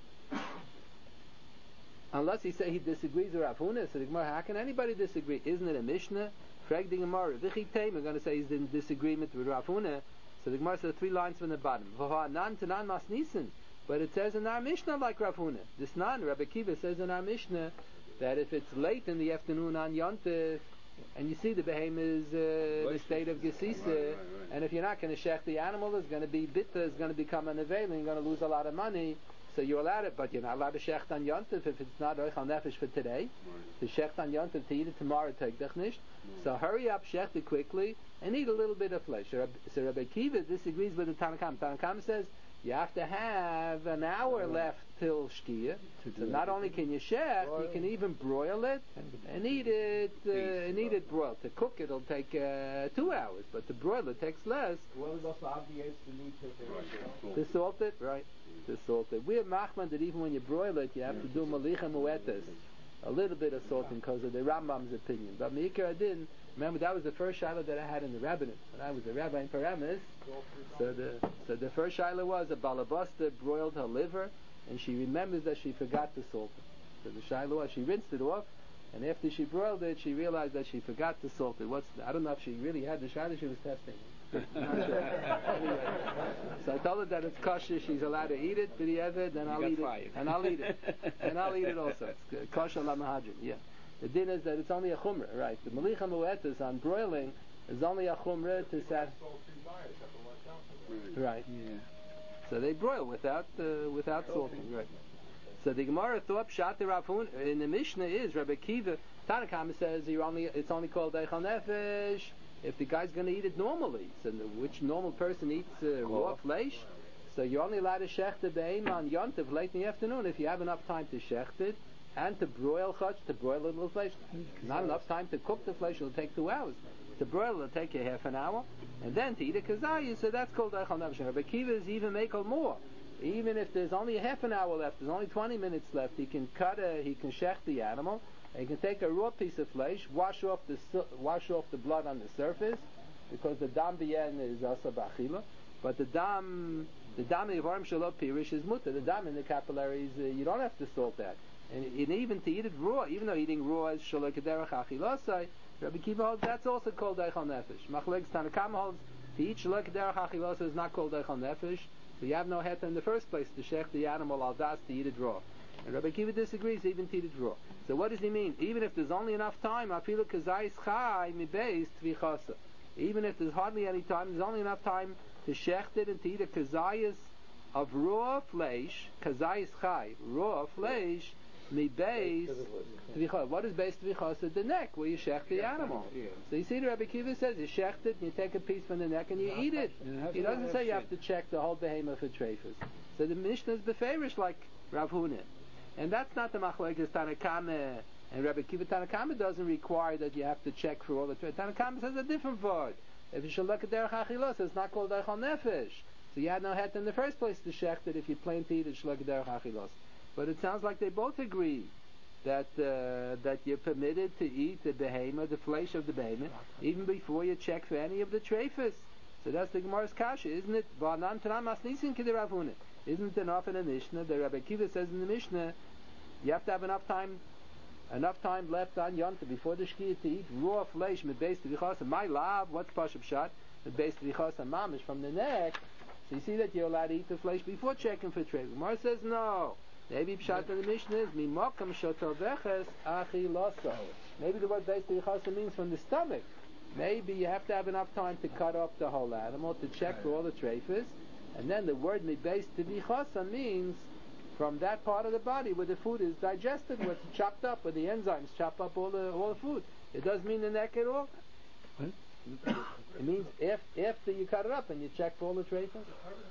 Unless he say he disagrees with Rav Huna. So the Gemara, how can anybody disagree? Isn't it a Mishnah? Frag the Gemara. V'chitei, we're going to say he's in disagreement with Rav Huna. So the Gemara says 3 lines from the bottom. V'ha'anan tanan mas nisan. But it says in our Mishnah like Rav Huna. This non, Rabbi Kiva says in our Mishnah that if it's late in the afternoon on Yontif, and you see the behem is the state of Gesisa, and if you're not going to shech the animal, it's going to be bitter, it's going to become unavailable, you're going to lose a lot of money, so you're allowed it, but you're not allowed to shech on Yontif if it's not Oichal Nefesh for today. To shech on Yontif, to eat it tomorrow, take dich nicht. So hurry up, shech it quickly, and eat a little bit of flesh. So Rabbi Kiva disagrees with the Tanakam. Tanakam says, you have to have an hour left till Shkia. So not only can you shech, you can even broil it and eat it broiled. To cook it will take 2 hours, but to broil it takes less. Well, it also obviates the need to salt it, right? To salt it. We have machman that even when you broil it, you have to do malicha muetes, a little bit of salting because of the Rambam's opinion. But Meikar Adin, remember that was the first shiloh that I had in the rabbinate when I was a rabbi in Paramus. So the first shiloh was a balabasta broiled her liver, and she remembers that she forgot to salt it. So the shiloh was she rinsed it off, And after she broiled it, she realized that she forgot to salt it. I don't know if she really had the shayla she was testing. Anyway, so I told her that it's kosher. She's allowed to eat it. Then I'll eat it. And I'll eat it. And I'll eat it also. It's kosher la mahadrin. Yeah. The din is that it's only a chumrah, right? The malicha mu'etas on broiling is only a chumrah to set. Right. Yeah. So they broil without salting, right? So the Gemara thought Pshat Rav Huna in the Mishnah is Rabbi Akiva. Tanna Kama says it's only called Eichel Nefesh if the guy's going to eat it normally. So which normal person eats raw flesh? So you're only allowed to shecht the beim on Yontiv late in the afternoon if you have enough time to shecht it and to broil chutz, to broil a little flesh. Not enough time to cook the flesh; it'll take 2 hours. To broil, it'll take you half an hour, and then to eat a kazaya. So that's called Eichel Nefesh. Rabbi Akiva is even makel more. Even if there's only a half an hour left, there's only 20 minutes left, he can shecht the animal, and he can take a raw piece of flesh, wash off the blood on the surface, because the dam b'yen is asa b'achila, but the dam yivarim shalot pirish is mutter. The dam in the capillaries, you don't have to salt that. And even to eat it raw, even though eating raw is shalot kederach achilasai, Rabbi Akiva holds that's also called eichel nefesh. Machlekes Tanna Kama holds to eat shalot kederach achilasai is not called eichel nefesh. So you have no heta in the first place to shecht the animal al das to eat it raw. And Rabbi Akiva disagrees, even to eat it raw. So what does he mean? Even if there's only enough time, afilu kazayis chai mibeis tvichasa. Even if there's hardly any time, there's only enough time to shecht it and to eat a kazayis of raw flesh, kazayis chai, raw flesh, mibeis tvichasa. What is beis tvichasa? The neck, where you shecht the animal. So you see, the Rabbi Akiva says you shecht it, and you take a piece from the neck, and you eat it. He doesn't say you have to check the whole behemoth for treifas. So the Mishnah is beferish like Rav Huna. And that's not the machlekes Tanna Kama and Rabbi Akiva. Tanna Kama doesn't require that you have to check for all the treifas. Tanna Kama says a different word. If you should look at derech achilos, it's not called eichel nefesh. So you had no het in the first place to shecht it if you plan to eat it, shloka derech achilos. But it sounds like they both agree that you're permitted to eat the behemoth, the flesh of the behemoth, even before you check for any of the treifas. So that's the Gemara's kasha, isn't it? Isn't it enough in the Mishnah? The Rabbi Akiva says in the Mishnah, you have to have enough time left on Yonta before the Shkia to eat raw flesh with beis tvichasa. My love, what's Pashup Shat? The beis tvichasa mamish from the neck. So you see that you're allowed to eat the flesh before checking for treifas. Gemara says no. Maybe Pshat in the Mishnah is mimokam shotel veches achiloso. Maybe the word beis tvichasa means from the stomach. Maybe you have to have enough time to cut up the whole animal to check for all the treifas, and then the word mibeis tvichasa means from that part of the body where the food is digested, where it's chopped up, where the enzymes chop up all the food. It doesn't mean the neck at all. It means after you cut it up and you check for all the treifas.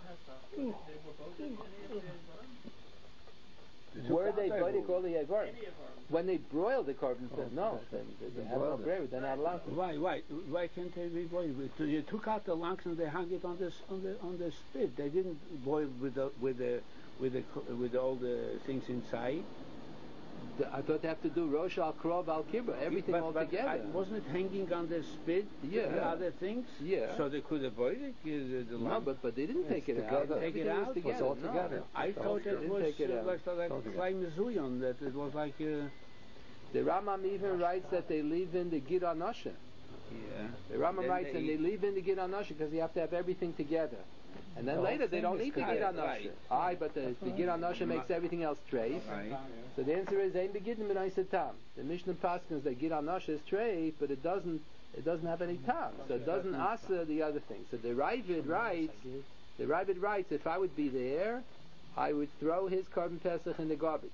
Were they body called the yavar? When they broil the carbon, no, they have no bravery. They're not allowed to. Why can't they be boiled? You took out the lungs and they hung it on the spit. They didn't boil with all the things inside. I thought they have to do rosh al krov al kibra, everything all together. Wasn't it hanging on the spit? Yeah. The other things. Yeah. So they could avoid it. No, but they didn't take it out. Take it out. It's all together. I thought it was like Mizuyon, that it was like. The Rambam even writes that they leave in the Gid Anasha. Yeah. The Rambam writes and they leave in the Gid Anasha because you have to have everything together. And then later they don't need the Gid Anasha. Aye, but the Gid Anasha makes everything else treif. Right. So the answer is Ein Begidin B'nai Tam. The Mishnah Paskins that Gid Anasha is treif, but it doesn't have any tam. So it doesn't asa the other thing. So the Ravid writes, if I would be there, I would throw his carbon pesach in the garbage.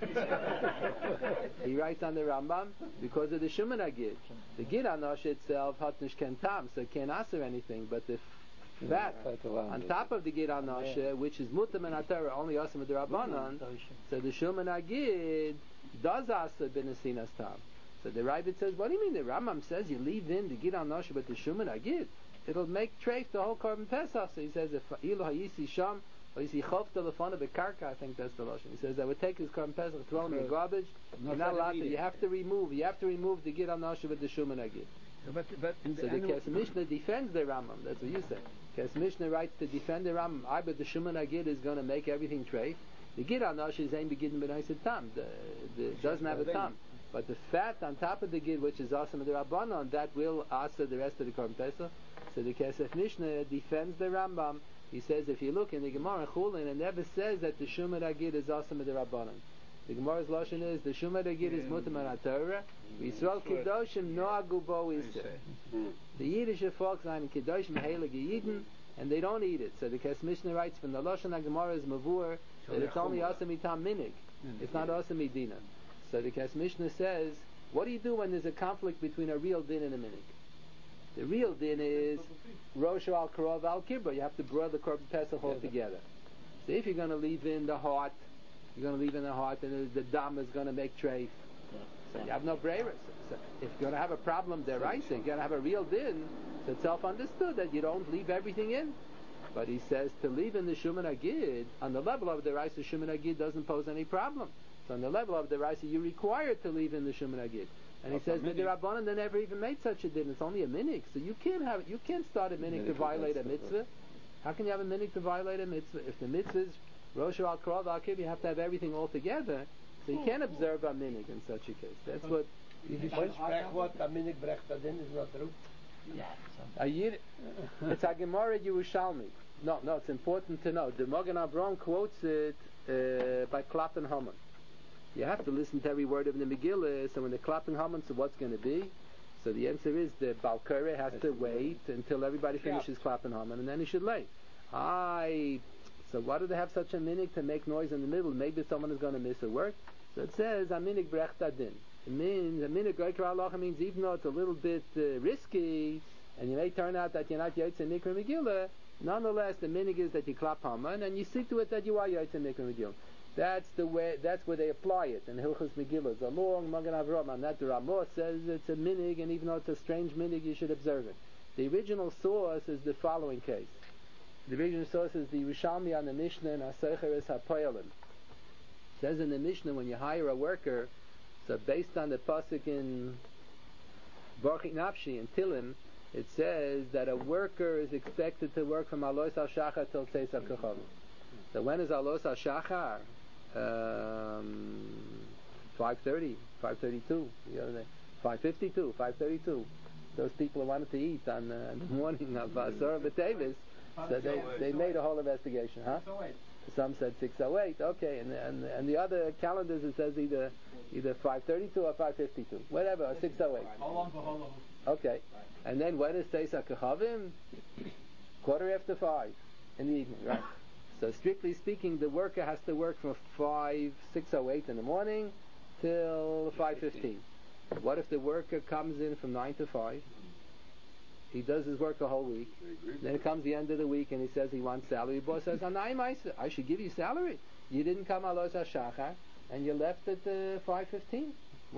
He writes on the Rambam because of the Shuman Agid. The Gid Anasha itself hatnish ken tam, so it can't asa anything, but the fat on top of the Gid Anasha, which is mutam and atara, only asim with the Rabbanan, so the Shuman Agid does asa b'nesinas tam. So the Ravid says, what do you mean? The Rambam says you leave in the Gid Anasha but the Shuman Agid. It'll make treif the whole carbon pesach. So he says, if ilu hayisi sham, or you see chov telefona bekarka, I think that's the lashon. He says I would take his carbon pesach, throw him in the garbage. You're not allowed to. You have to remove the Gid Anasha with the Shuman Agid. But so the Kes Mishnah defends the Rambam. That's what you say. Kes Mishnah writes to defend the Rambam. I bet the Shuman Agid is going to make everything treif. The Gid Anasha is Ein Begidin B'nai Tam. Doesn't have a tam. But the fat on top of the gid, which is awesome the Rabbanon, that will answer the rest of the Korban Pesach. So the Kesef Mishnah defends the Rambam. He says if you look in the Gemara Chulin, it never says that the Shumat Agid is awesome the Rabbanon. The Gemara's lashon is the Shumat Agid is mutam al Torah. Yisrael Kedoshim noagu bo iseh. The Yiddish folks are in Kedoshim heilige Yidden, and they don't eat it. So the Kesef Mishnah writes from the lashon Gemara is mavur that it's only awesome itam minig. It's not awesome idina. So the Kesef Mishnah says, what do you do when there's a conflict between a real din and a minig? The real din is Rosh al Karov al Kibra. You have to broil the Korban Pesach all together. So if you're going to leave in the heart, and the dam is going to make treif. So you have no breira. So if you're going to have a problem deraisa, you're going to have a real din, so it's self-understood that you don't leave everything in. But he says to leave in the Shuman Agid, on the level of the deraisa, Shuman Agid doesn't pose any problem. So on the level of the deraisa, you're required to leave in the Shuman Agid. And he says that the Rabbanan they never even made such a din. It's only a minig. So you can't start a minig to violate a mitzvah. How can you have a minig to violate a mitzvah? If the mitzvah is Rosh al Karov al Kib, you have to have everything all together. So you can't observe a minig in such a case. That's what. What a minig brecht din is not true. It's a Gemara Yerushalmi. No, it's important to know. The Magen Avraham quotes it by Klappen Haman. You have to listen to every word of the Megillah. So when the Klappen Haman, so what's going to be? So the answer is the Balkare has to wait until everybody finishes Klappen Haman, and then he should lay. So why do they have such a minig to make noise in the middle? Maybe someone is going to miss a word. So it says a minig brecht adin. It means a minig goikra halacha means even though it's a little bit risky, and you may turn out that you're not Yotze Mikra Megillah, nonetheless the minig is that you klap Haman and you see to it that you are Yotze Mikra Megillah. That's where they apply it. And Hilchos Megillah is a long Magen Avraham, and that the Ramah says it's a minig, and even though it's a strange minig, you should observe it. The original source is the following case. The original source is the Yerushalmi on the Mishnah and Asecher is HaPoyalim. It says in the Mishnah when you hire a worker, so based on the pasuk in Baruch Nafshi and Tilim, it says that a worker is expected to work from Alos HaShachar till Tzeis HaKachavim. So when is Alos HaShachar? 5:30, 5:32, the other day, 5:52, 5:32. Those people who wanted to eat on the morning of Asar B'Tevis, so they made a whole investigation, huh? 608. Some said 6:08. Okay, and the other calendars it says either 5:32 or 5:52, whatever, or 6:08. Okay, and then when is Tzeis HaKachavim? 5:15 in the evening, right? So strictly speaking, the worker has to work from 6:08 in the morning till 5:15. What if the worker comes in from 9 to 5? He does his work the whole week. Then it comes the end of the week and he says he wants salary. The boss says, I should give you salary. You didn't come Alos HaShachar and you left at 5:15.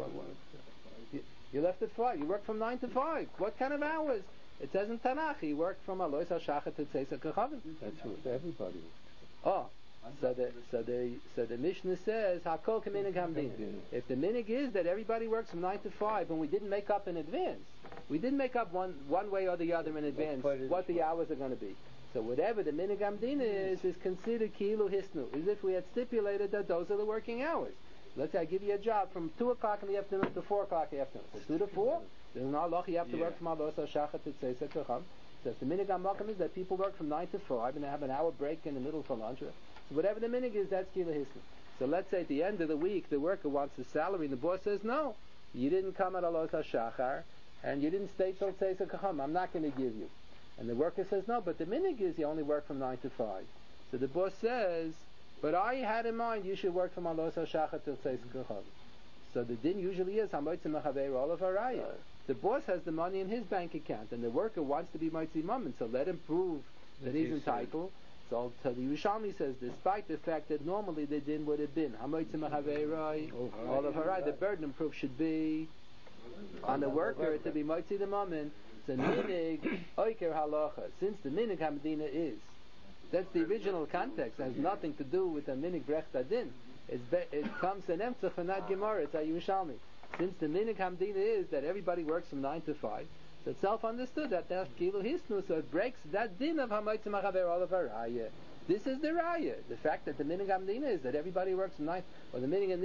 You left at 5. You worked from 9 to 5. What kind of hours? It says in Tanakh, he worked from Alos HaShachar to Tzeis HaKachavim. That's for everybody. Oh, so the Mishnah says Hakol K'minig Hamdin. If the minig is that everybody works from 9 to 5, and we didn't make up in advance, we didn't make up one way or the other in advance what the hours are going to be. So whatever the minig Hamdin is considered Kilu Hisnu, as if we had stipulated that those are the working hours. Let's say I give you a job from 2 o'clock in the afternoon to 4 o'clock in the afternoon. So 2 to 4, there's no law you have to work from Alos HaShachar to Tzeis HaKachavim. So if the minig HaMakom is that people work from 9 to 5 and they have an hour break in the middle for lunch. So whatever the minig is, that's Kila Hisna. So let's say at the end of the week, the worker wants his salary, and the boss says, no, you didn't come at Alos HaShachar, and you didn't stay till Tzeis HaKachavim, I'm not going to give you. And the worker says, no, but the minig is you only work from 9 to 5. So the boss says, but I had in mind you should work from Alos HaShachar till Tzeis HaKachavim. So the din usually is, Hamoitzi Mechaveir Olav Haraya. The boss has the money in his bank account, and the worker wants to be Moitzi Mammon, so let him prove that he's entitled. So the Yerushalmi says, despite the fact that normally the din would have been Hamoitzi Mechaveir Olav Haraya, the burden of proof should be on the worker to be Moitzi the Mammon. So minig Oiker Halacha, since the minig Hamdina is, that's the original context, it has nothing to do with the minig Brecht Adin. It comes an emtzach and not Gemara, it's a Yerushalmi. Since the minig Hamdina is that everybody works from 9 to 5, so it's self-understood that that's Kilu Hisnu, so it breaks that din of Hamoitzi Mechaveir Olav Haraya. This is the Raya. The fact that the minig Hamdina is that everybody works from 9, or the minig in this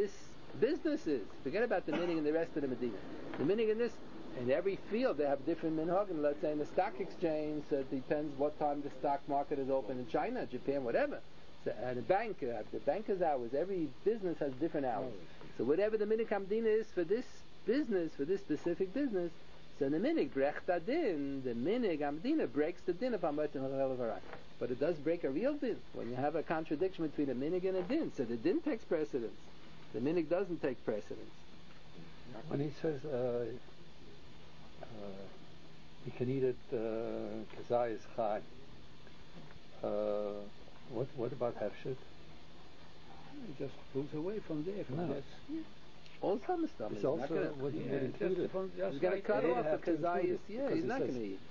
businesses. Forget about the minig and the rest of the Medina. The minig in this, in every field they have different minhagim. Let's say in the stock exchange, so it depends what time the stock market is open in China, Japan, whatever. So, and the banker's hours, every business has different hours. So whatever the minig hamdina is for this business, for this specific business, so the minig brecht adin, the minig hamdina breaks the din of hamet and halal. But it does break a real din when you have a contradiction between a minig and a din. So the din takes precedence. The minig doesn't take precedence. When he says you can eat it kazai is chai, what about hefshit? It just moves away from there. All some stuff. It's also what he included. He's going to cut off the kazai. He's not going to eat.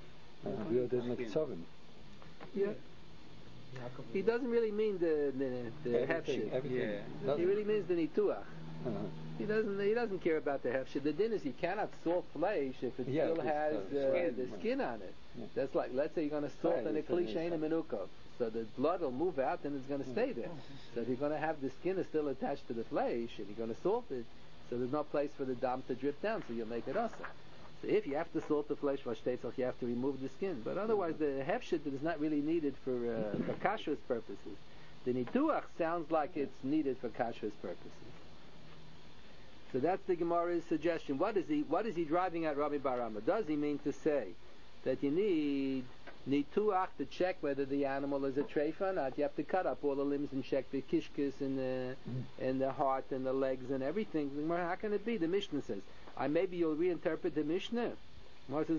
Yeah. He doesn't really mean the hefshit. Everything. Yeah. He really means the nituach. He doesn't care about the hefshit. The din is you cannot salt flesh if it still has the skin on it. Yeah. That's like, let's say you're going to salt an ekli she'eina menuka. So the blood will move out and it's going to stay there. So if you're going to have the skin is still attached to the flesh and you're going to salt it, so there's no place for the dam to drip down, so you'll make it asa. So if you have to salt the flesh, you have to remove the skin. But otherwise, the hefshit is not really needed for kashrus purposes. The nituach sounds like it's needed for kashrus purposes. So that's the Gemara's suggestion. What is he driving at, Rabbi Barama? Does he mean to say that you need nituach to check whether the animal is a treifa or not? You have to cut up all the limbs and check the kishkis and the heart and the legs and everything. How can it be? The Mishnah says. Maybe you'll reinterpret the Mishnah. That's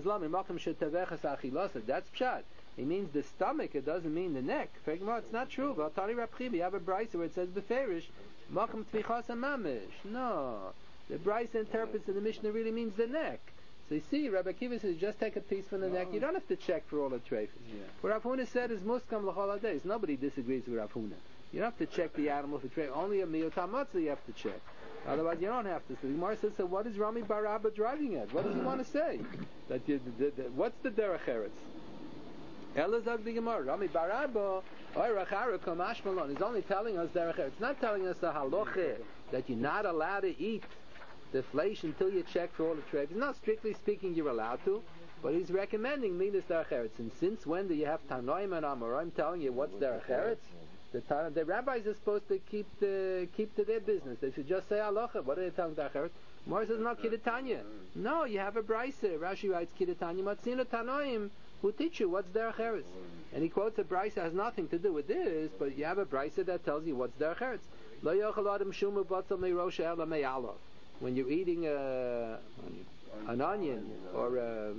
pshat. It means the stomach, it doesn't mean the neck. It's not true. You have a brisa where it says beferish, makam tvichas mamish. No. The brisa interprets and the Mishnah really means the neck. So you see, Rabbi Akiva says, just take a piece from the neck. You don't have to check for all the treifas. Yeah. What Rav Huna said is muskam l'chol hadays. Nobody disagrees with Rav Huna. You don't have to check the animal for treif. Only a miyot hamatzah you have to check. Otherwise, you don't have to. So the Gemara says, so what is Rami Bar Abba driving at? What does he want to say? That what's the derech eretz? Elazar the Gemara. Rami Bar Abba, he's only telling us derech eretz. It's not telling us the halacha that you're not allowed to eat the flesh until you check for all the treif. It's not strictly speaking you're allowed to, but he's recommending midas derech eretz. And since when do you have Tanoim and Amoraim telling you what's derech eretz? The rabbis are supposed to keep to their business. They should just say halacha. What are they telling derech eretz? Mor says no kidatanya. No, you have a brisa. Rashi writes kidatanya matzina tanoim who teach you what's derech eretz. And he quotes a brisa has nothing to do with this, but you have a brisa that tells you what's derech eretz. Lo yochel adam shumu batzal meirosha ela me'alov. When you're eating an onion or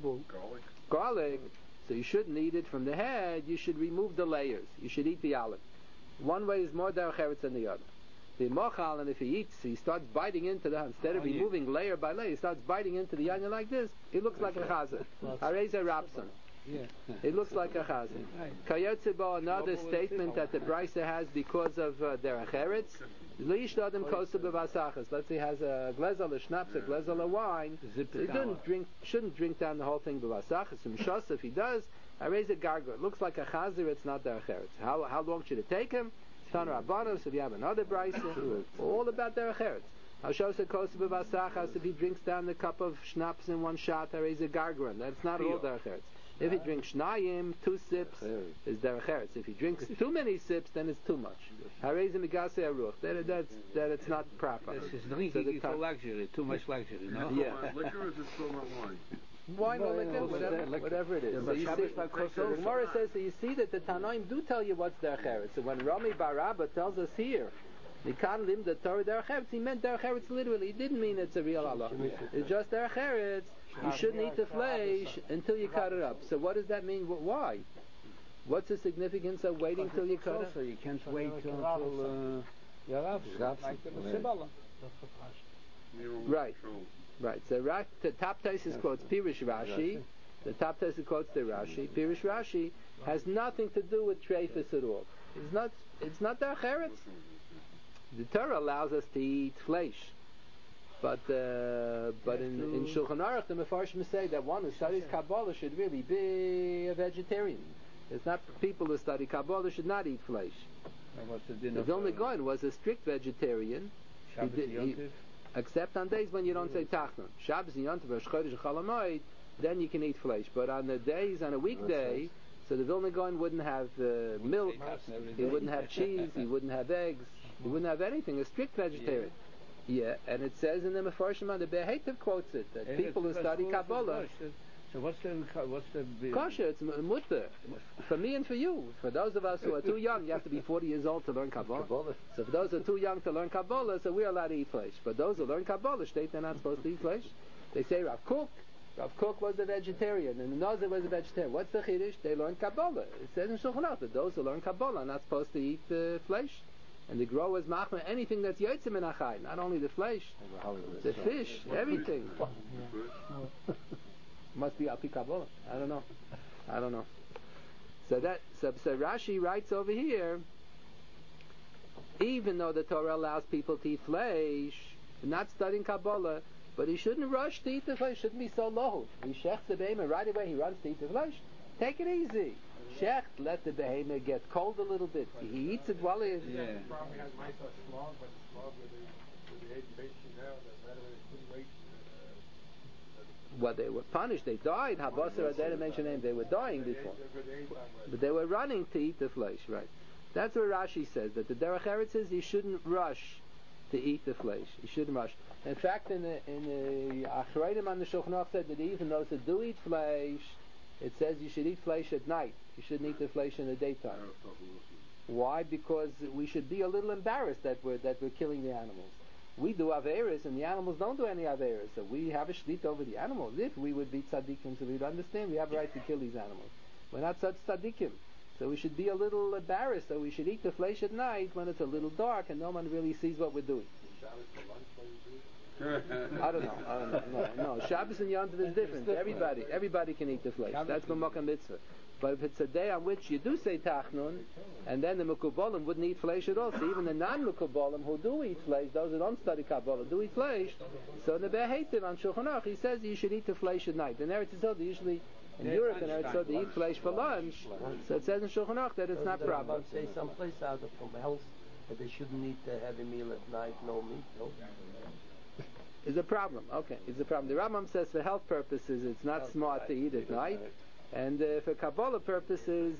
garlic, so you shouldn't eat it from the head. You should remove the layers. You should eat the olive. One way is more derech eretz than the other. The mochal, and if he eats, he starts biting into the, instead of removing layer by layer, he starts biting into the onion like this. It looks like a chazer. Hareza rapson. It looks like a chazer. Kayotze bo, another statement that the brisa has because of derech eretz. Let's say he has a glezel of schnapps, a glezel of wine. So he shouldn't drink down the whole thing b'vasachas. If he does, I raise a gargle. It looks like a chazer. It's not derech eretz. How long should it take him? Taner Rabbanos. If you have another brisa, all about derech eretz. Hashos kosa b'vasachas. If he drinks down the cup of schnapps in one shot, I raise a gargle. That's not all derech eretz. If he drinks shnayim, 2 sips, is derech eretz. If he drinks too many sips, then it's too much. Harei mikasei aruch. That it's not proper. This is drinking for luxury, too much luxury, no? Yeah. Liquor is a still not wine. Wine or liquor, whatever it is. So you see, the Gemara says, so you see that the Tanoim do tell you what's derech eretz. So when Rami Bar Abba tells us here, Nikan lim the Torah derech eretz, he meant derech eretz literally. He didn't mean it's a real Allah. It's just derech eretz. You shouldn't eat the flesh until you cut it up. So what does that mean? Why? What's the significance of waiting till you cut it up? So you can't wait until like the Sibala. Right. So the top Taisus quotes Pirish Rashi. The top Taisus quotes the Rashi. Pirish Rashi has nothing to do with treifas at all. It's not derech eretz. The Torah allows us to eat flesh. But in Shulchan Aruch, the Mefarshim say that one who studies Kabbalah should really be a vegetarian. It's not people who study Kabbalah should not eat flesh. The Vilna Gaon was a strict vegetarian, Except on days when you don't say Tachnun. Shabbos and Yom Tov, Rosh Chodesh, and Chol Hamoed, then you can eat flesh. But on the days, on a weekday, so the Vilna Gaon wouldn't have milk, he wouldn't have cheese, he wouldn't have eggs, he wouldn't have anything, a strict vegetarian. Yeah, and it says in the Mefarshim on the Behetiv quotes it, that people who study Kabbalah... So what's the kosher? It's mutter for me and for you. For those of us who are too young, you have to be 40 years old to learn Kabbalah. So for those who are too young to learn Kabbalah, so we're allowed to eat flesh. But those who learn Kabbalah, state they're not supposed to eat flesh. They say Rav Kook was a vegetarian, and the Nazir was a vegetarian. What's the chiddush? They learned Kabbalah. It says in Shulchan Aruch that those who learn Kabbalah are not supposed to eat flesh. And the growers machmer anything that's yotzim in achai, not only the flesh, the fish, everything. Must be Alpi Kabbalah. I don't know. So Rashi writes over here, even though the Torah allows people to eat flesh, not studying Kabbalah, but he shouldn't rush to eat the flesh. Shouldn't be so low. He shechs the behemoth right away. He runs to eat the flesh. Take it easy. Shech, let the behemoth get cold a little bit. He eats it while he is. Yeah. Probably has mice are slog, but the slog with the age base now, that couldn't wait. Well, they were punished. They died. Habasar, I didn't mention them. They were dying before, but they were running to eat the flesh. Right. That's what Rashi says. That the Derech Eretz says you shouldn't rush to eat the flesh. You shouldn't rush. In fact, in the Achreidim on the Shulchan Aruch said that even those that do eat flesh, it says you should eat flesh at night. You shouldn't eat the flesh in the daytime. Why? Because we should be a little embarrassed that we're killing the animals. We do Averas and the animals don't do any Averas. So we have a shlit over the animals. If we would be tzaddikim, so we'd understand we have a right to kill these animals. We're not such tzaddikim. So we should be a little embarrassed. So we should eat the flesh at night when it's a little dark and no one really sees what we're doing. I don't know. No. Shabbos and Yom Tov is different. Everybody can eat the flesh. That's b'makam mitzvah. But if it's a day on which you do say Tachnun, and then the Mekubalim wouldn't eat flesh at all, so even the non-Mekubalim who do eat flesh, those who don't study Kabbalah, do eat flesh, so in the Behetiv on Shulchan Aruch, he says you should eat the flesh at night. In Eretz Yisrael, usually, in Europe and Eretz Yisrael, they eat flesh for lunch, so it says in Shulchan Aruch that it's not proper. Say someplace out of from health that they shouldn't eat a heavy meal at night, no meat, no. Is a problem. Okay, it's a problem. The Rambam says for health purposes, it's not smart to eat at night. And for Kabbalah purposes,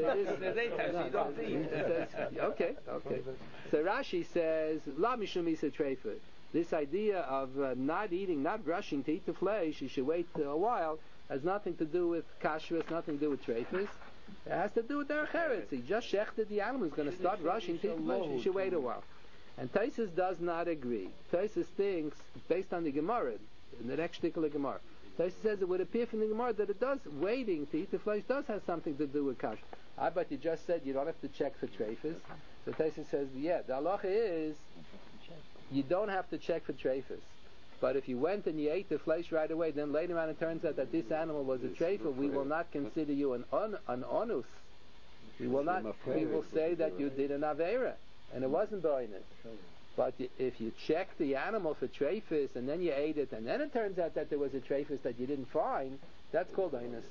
okay. So Rashi says, La mishum isa treifa. This idea of not rushing to eat the flesh, you should wait a while, has nothing to do with kashrus, nothing to do with treifas. It has to do with Derech Eretz. He just shechted the animal. He's going to start rushing to eat the flesh. You should wait a while. And Taisus does not agree. Taisus thinks, based on the Gemara, in the next particular Gemara, Taisus says it would appear from the Gemara that it does, waiting to eat the flesh does have something to do with kashrus. But you just said you don't have to check for treifas. So Taisus says, the halacha is, you don't have to check for treifas. But if you went and you ate the flesh right away, then later on it turns out that this animal was a treifa, we will not consider you an onus. We will say that you did an aveira, and it wasn't boinus. But if you check the animal for treifas and then you ate it, and then it turns out that there was a treifas that you didn't find, that's called onus.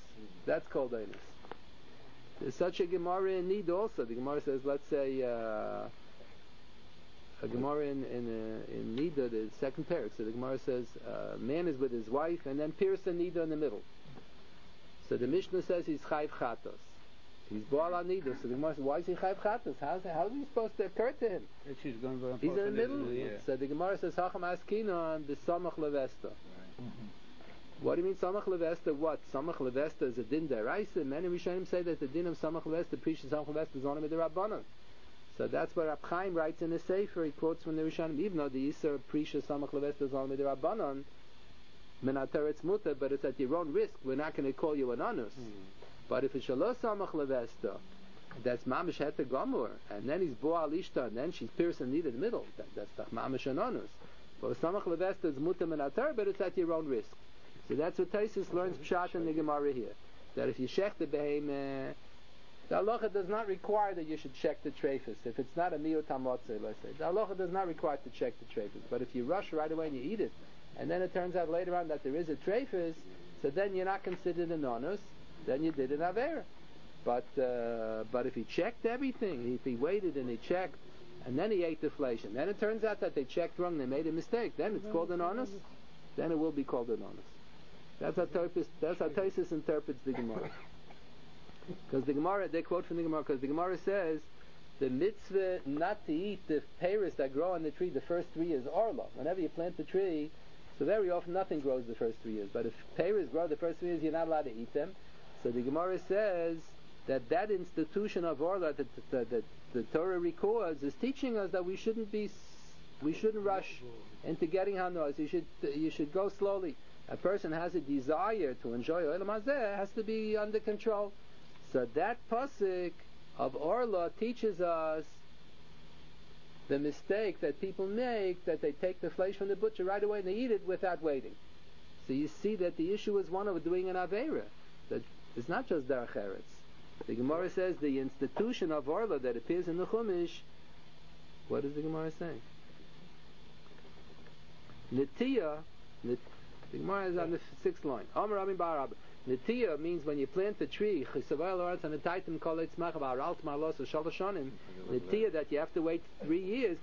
There's such a Gemara in Need also. The Gemara says, let's say, a Gemara in Nida, the second parak. So the Gemara says, man is with his wife, and then Pirsa Nida in the middle. So the Mishnah says he's chayv chatos. He's Baal Nida. So the Gemara says, why is he chayv chatos? How is it supposed to occur to him? He's in the middle. Yeah. So the Gemara says, Hacham Askinon b'samach levesta. What do you mean Samach Levesta? What? Samach Levesta is a din deraisa. Many Rishonim say that the din of Samach Levesta, Prisha Samach Levesta, is only with the Rabbanon. So that's what Rab Chaim writes in the Sefer. He quotes from the Rishonim, even though the Yisr Prisha Samach Levesta is only with the Rabbanon, Menater it's mutter, but it's at your own risk. We're not going to call you an anus. But if it's Shalos Samach Levesta, that's Mamish Heta Gomor, and then he's Boal Ishta, and then she's piercing near the middle. That's Mamish an anus. But Samach Levesta is mutter Menater, but it's at your own risk. So that's what Taisus learns Pshat in the Gemara here. That if you shech the behemoth, the halacha does not require that you should check the treifas. If it's not a miyut hamotze, let's say, the halacha does not require to check the treifas. But if you rush right away and you eat it, and then it turns out later on that there is a treifas, so then you're not considered an onus, then you did an avera. But if he checked everything, if he waited and he checked, and then he ate the flesh, and then it turns out that they checked wrong, they made a mistake, then it's called an honest, then it will be called an honest. That's how Tosfos interprets the Gemara. Because the Gemara, they quote from the Gemara, because the Gemara says, the mitzvah not to eat the pears that grow on the tree the first 3 years, orla. Whenever you plant the tree, so very often nothing grows the first 3 years. But if pears grow the first 3 years, you're not allowed to eat them. So the Gemara says that institution of orla that the Torah records is teaching us that we shouldn't rush into getting hanos. You should go slowly. A person has a desire to enjoy Olam Hazeh, has to be under control. So that pasuk of Orla teaches us the mistake that people make, that they take the flesh from the butcher right away and they eat it without waiting. So you see that the issue is one of doing an Aveira. That it's not just Derech Eretz. The Gemara says the institution of Orla that appears in the Chumash, what is the Gemara saying? Netiya, the Gemara is on the 6th line. Amar Rabbi Bar Abba. Netiya means when you plant the tree, Netiya that you have to wait 3 years,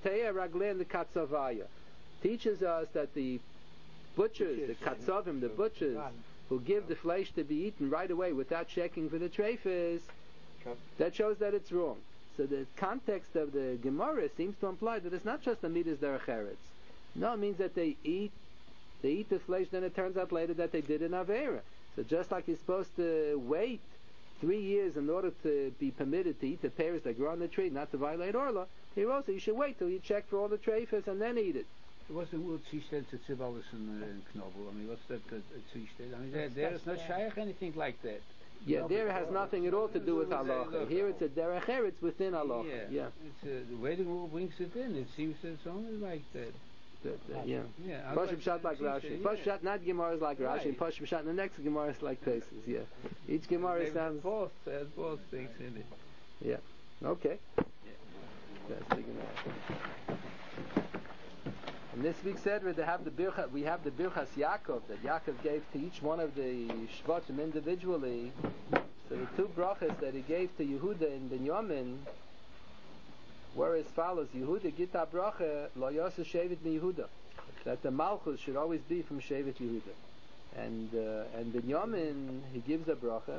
teaches us that the butchers, the katzavim, the butchers, who give the flesh to be eaten right away without checking for the treifas, that shows that it's wrong. So the context of the Gemara seems to imply that it's not just the midas derech eretz. No, it means that they eat the flesh, then it turns out later that they did an Aveira. So just like you're supposed to wait 3 years in order to be permitted to eat the pears that grow on the tree, not to violate Orla, here also you should wait till you check for all the treifas and then eat it. What's the word Tzishtel to Tzivalis in Knobel? I mean, what's that Tzishtel? I mean, there is not shaykh anything like that. Yeah, no, there has nothing at all to do with halacha. Here it's a derech eretz within halacha. Yeah. It's the way the rule brings it in. It seems that it's only like that. Yeah. Pashut Pshat like Rashi. Pashut not Gemara is like Rashi. And Pashut Pshat the next Gemara is like Tosfos. Yeah. Each Gemara sounds both things in it. Yeah. Okay. That's the Gemara. And this week said we have the Birchas Yaakov that Yaakov gave to each one of the Shvatim individually. So the 2 brachas that he gave to Yehuda and Binyamin were as follows: Yehuda Gita bracha lo yasa shevet mi Yehuda, that the Malchus should always be from shevet Yehuda, and Binyamin he gives a bracha.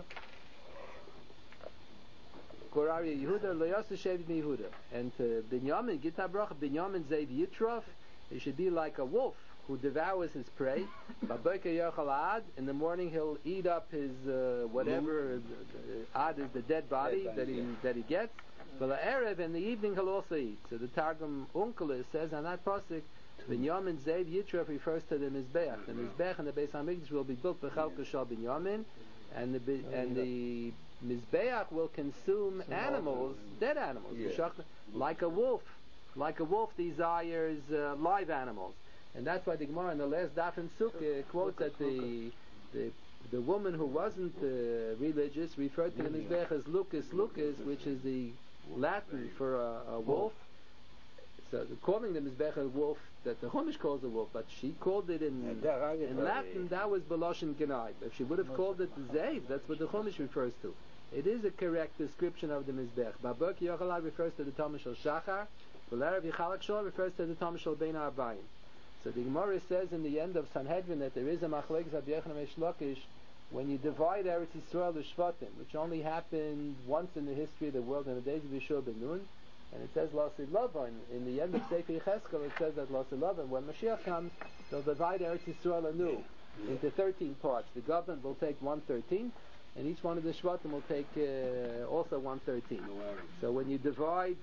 Korari Yehuda lo yasa shevet mi Yehuda, and to Binyamin Gita bracha Binyamin zev yitrof, he should be like a wolf who devours his prey. In the morning he'll eat up his whatever ad is the dead body that he gets. For the Erev in the evening he'll also eat. So the Targum Onkelos says on that pasuk, Binyamin Zev Yitrof refers to the Mizbeach. The Mizbeach and the Beis Hamikdash will be built b'chalka shal Binyamin, and the Mizbeach will consume animals, dead animals, like a wolf. Like a wolf desires live animals. And that's why the Gemara in the last daf in Sukkah quotes that the woman who wasn't religious referred to the Mizbeach as Lucas, which is the Latin for a wolf. So calling the Mizbeach a wolf, that the Chumash calls a wolf, but she called it in Latin, that was Beloshin Genai. If she would have called it Zev, that's what the Chumash refers to. It is a correct description of the Mizbeach. Babak Yochalad refers to the Talmud Shel Shachar, V'Lerev Yichalak Shol refers to the Talmud Shel Bein Arbayim. So the Gemara says in the end of Sanhedrin that there is a machlekes Rabbi Yochanan Eish Lakish when you divide Eretz Yisrael to Shvatim, which only happened once in the history of the world in the days of Yeshua ben Nun, and it says Lasid Lavan in the end of Sefer Yecheskel. It says that Lasid Lavan, when Mashiach comes, they'll divide Eretz Yisrael anew into 13 parts. The government will take 1/13, and each one of the Shvatim will take also 1/13. So when you divide,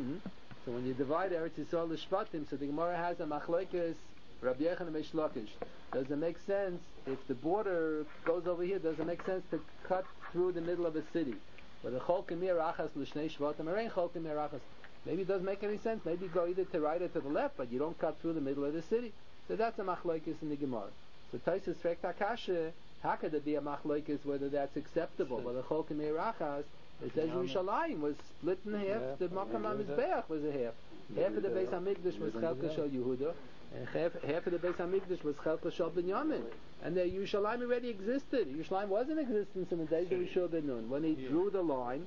Eretz Yisrael to Shvatim, so the Gemara has a machlekes Rabbi Yochanan Eish Lakish. Does it make sense if the border goes over here? Does it make sense to cut through the middle of a city? But the Chol Kemir Achas L'Shnei Shvatim, or ain't Chol Kemir Achas? Maybe it doesn't make any sense. Maybe you go either to right or to the left, but you don't cut through the middle of the city. So that's a machlekes in the Gemara. So Tosfos fragt Hakasha, how could it be a machlekes whether that's acceptable? Whether Chol Kemir Achas, it says Yerushalayim was split in half. The Makam HaMizbeach was a half. Half of the Beis Hamikdash was Chelka Shel Yehuda, and half of the Beis Hamikdash was Chelka Shel Binyamin. And the Yerushalayim already existed. Yerushalayim was in existence in the days of Yeshua ben Nun. When he drew the line,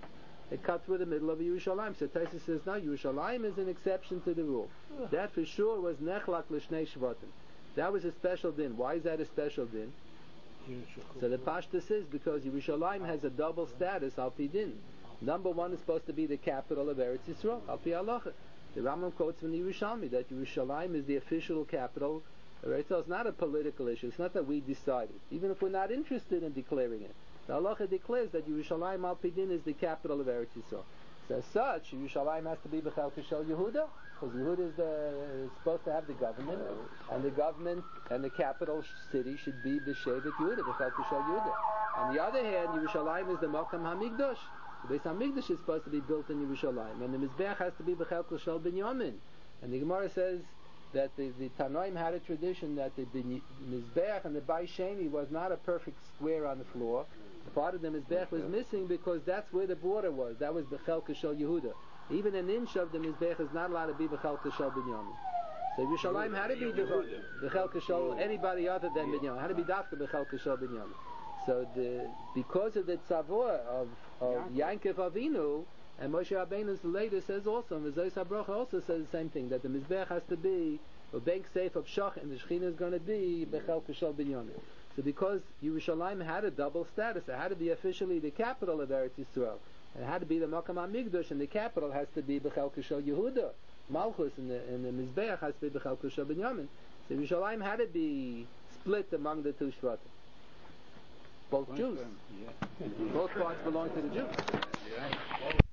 it cut through the middle of Yerushalayim. So Taisa says, no, Yerushalayim is an exception to the rule. That for sure was Nechlak L'Shnei Shvatim. That was a special din. Why is that a special din? So the Pashta says because Yerushalayim has a double status, Al Pi Din. Number one is supposed to be the capital of Eretz Yisrael, Al Pi Halacha. The Rambam quotes from the Yerushalmi that Yerushalayim is the official capital of Eretz Yisrael. It's not a political issue. It's not that we decided. Even if we're not interested in declaring it. The Halacha declares that Yerushalayim Al Pi Din is the capital of Eretz Yisrael. So as such, Yerushalayim has to be B'chel Kishel Yehuda, because Yehuda is supposed to have the government and the capital city should be B'Shevet Yehuda, B'chel Kishel Yehuda. On the other hand, Yerushalayim is the Makam HaMikdash. The Beis HaMikdash is supposed to be built in Yerushalayim, and the Mizbeach has to be B'chel Kishel Binyamin. And the Gemara says that the Tanoim had a tradition that the Mizbeach and the Bai Sheni was not a perfect square on the floor. Part of the Mizbeach was missing because that's where the border was. That was B'chel Kishel Yehuda. Even an inch of the Mizbeach is not allowed to be B'chel Kishel Binyamin. So Yerushalayim had to be B'chel Kishel, anybody other than Binyamin. Had to be Dafka B'chel Kishel Binyamin. So because of the tzavor of Yankov Avinu, and Moshe Rabbeinu later says also, and V'zos HaBrocha also says the same thing, that the Mizbeach has to be a bank safe of Shach, and the Shechina is going to be B'chel Kishel Binyamin. So because Yerushalayim had a double status, it had to be officially the capital of Eretz Yisrael, and it had to be the Makam HaMikdash, and the capital has to be B'chel Kishel Yehuda. Malchus and the Mizbeach has to be B'chel Kishel Binyamin. So Yerushalayim had to be split among the two Shvatim. Both Jews. Both parts belong to the Jews.